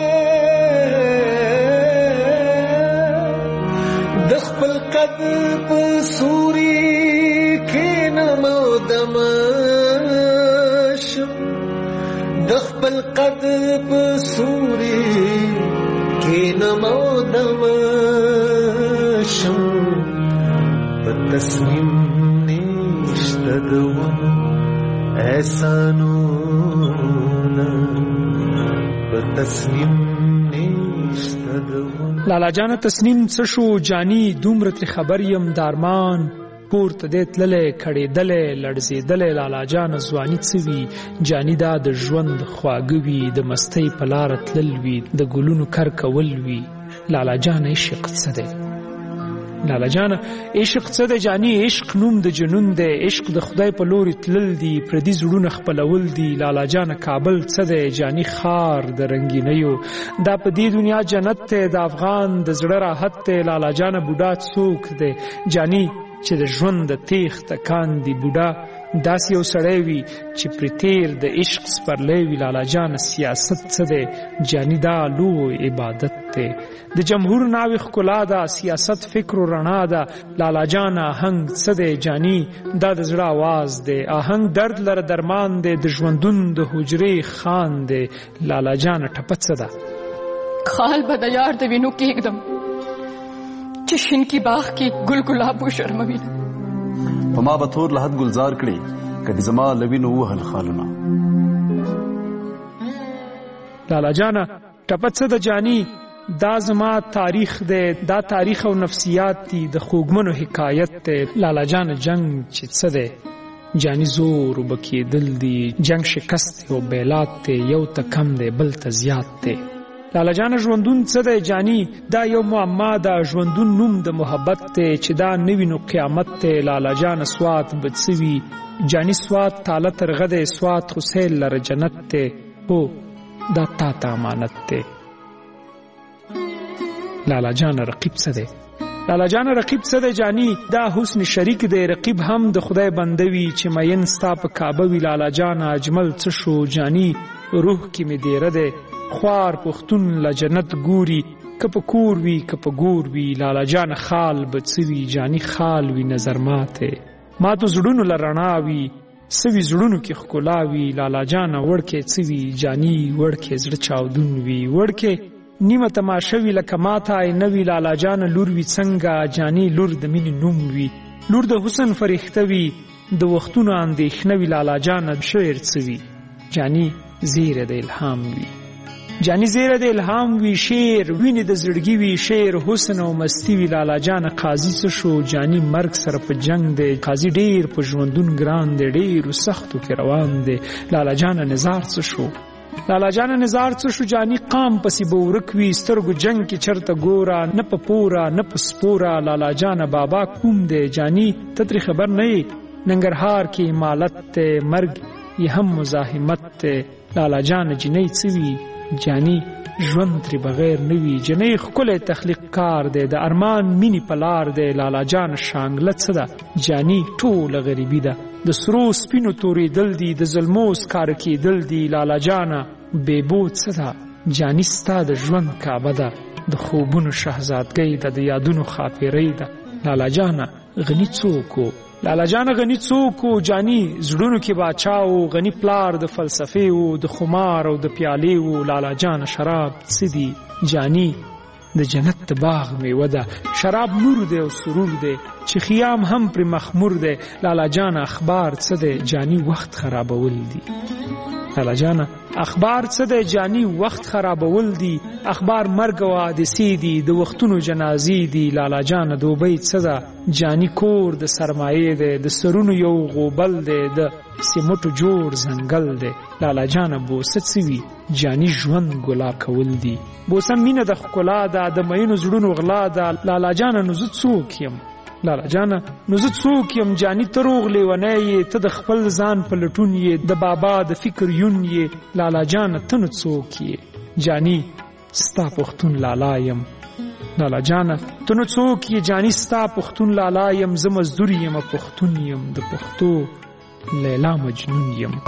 S: د خپل قد په سوري کېنم او دمشم د خپل قد په سوري کېنم او دمشم په تصمیم
J: لالا جان تصمیم څه شو جانی دومره ترې خبر یم دارمان پورته دی تللی کړېدلی لړزېدلی. لالا جان ځواني څه وي جانی دا د ژوند خواږه وي د مستۍ په لاره تلل وي د ګلونو کر کول وي. لالا جان عشق څه دی لالا جان عشق څه دی جانی عشق نوم د جنون دی. عشق د خدای په لوري تلل دي پردي زړونه خپلول دي. لالا جان کابل څه دی جانی خار د رنګینیو دا په دې دنیا جنت دی د افغان د زړه راحت دی. لالا جان بوډا څوک دی جانی چې د ژوند د تیغ تکان دی. بوډا داسې یو سړی وي چې پرې تیر د عشق سپرلی وي. لالا جان سیاست څه دی جانی دا لوی عبادت دی. د جمهور ناوې ښکلا ده سیاست فکر و رڼا ده. لالا جان آهنګ څه دی جانی دا د زړه آواز دی. آهنګ درد لره درمان دی د ژوندون د حجرې خان دی. لالا جان ټپه څه ده
Q: خال به د یار د وینو کېږدم چې شین کی باغ کې ګل ګلاب وشرموي.
V: په ما به تور لحد ګلزار کړي که د زما له وینو ووهل خالونه.
J: لالا جانه ټپه څه ده جانی دا زما تاریخ دی دا تاریخ او نفسیات دي د خوږمنو حکایت دی. لالا جان جنگ چې څه دی جانی زور وبکېدل دي جنگ شکست او بیلات دی یو ته کم دی بل ته زیات دی. لالا جان ژوندون څه دی جانی دا یو معما ده ژوندون نوم د محبت دی چې دا نوی نو قیامت دی. لالا جان سوات بدسوي جانی سوات تاله ترغه دی سوات خو سیل لره جنت دی. هو دا تا ته امانت دی. لالا جان رقیب څه دی لالا جان رقیب څه دی جانی دا حسن شریک دی. رقیب هم د خدای بندوي چې مین ستا په کعبه وي. لالا جان اجمل څه شو جانی روح کې مې دیره دی خوار پښتون له جنت ګوري که په کور وي که په ګور وي. لالا جان خال به څه وي جانی خال وي نظر ماته ماتو زړونو له رڼا وي سوي زړونو کې ښکلا وي. لالا جان وړکې څه وي جانی وړکې زړه چاودون وي. وړکې نیمه تماشه وي لکه ماته نه وي. لالا جان لور وي څنګه جانی لور د مینې نوم وي. لور د حسن فرښته وي د وختونو اندېښنه وي. لالا جان شعر څه وي جانی زیره د الهام وي. جانی زیره د الهام وی شعر ویني د زړګي وی شعر حسن او مستی وی. لالا جان قاضي څه شو جانی مرګ سره په جنگ دی. قاضي ډیر په ژوندون ګران دی ډیر سختو کې روان دی. لالا جان نزار څه شو لالا جان نزار څه شو جانی قام پسې به ورک وي سترګو جنگ کې چرته ګوره نه په پورا نه په سپوره. لالا جان بابا کوم دی جانی ته ترې خبر نه ننګرهار کې مالت ته مرګ یې هم مزاحمت ته لالا جان جنۍ څوي جانی ژوند ترې بغیر نوي جنۍ ښکلی تخلیق کار دی د ارمان مینې په لار دی لالا جان شانګله څه ده جانی ټوله غریبي ده د سرو سپینو تورېدل دي د ظلمو سکاره کېدل دي لالا جانه بېبو څه ده جانی ستا د ژوند کعبه ده د خوبونو شهزادګۍ ده د یادونو خاپیرۍ ده لالا جانه غني څوک و لالا جانه غني څوک و جانی زړونو کې باچا و غني پلار د فلسفې و د خمار او د پیالې و لالا جانه شراب څه دي جانی د جنت د باغ میوه ده شراب نور دی او سرور دی چې خیام هم پر مخمور دی لالا جانه اخبار څه دی جانی وخت خرابول دي لالا جانه اخبار څه دی جانی وخت خرابول دي اخبار مرګ او حادثې دي د وختونو جنازې دي لالا جانه دوبۍ څه ده جانی کور د سرمایې دی د سرونو یو غوبل دی د سیمټو جوړ ځنګل دی لالا جانه بوسه څه وي جانی ژوند ګلا کول دي بوسه مینه د ښکلا ده د مینو زړونو غلا ده لالا جانه نو زه څوک یم لالا جانه نو زه څوک یم جانی ته روغ لیونی یې ته د خپل ځان په لټون یې د بابا د فکر یون یې لالا جانه ته نو څوک یې جانی ستا پښتون لالا یم لالا جانه ته نو څوک یې جانی ستا پښتون لالا یم زه مزدور یم پښتون یم د پښتو لیلا مجنون یم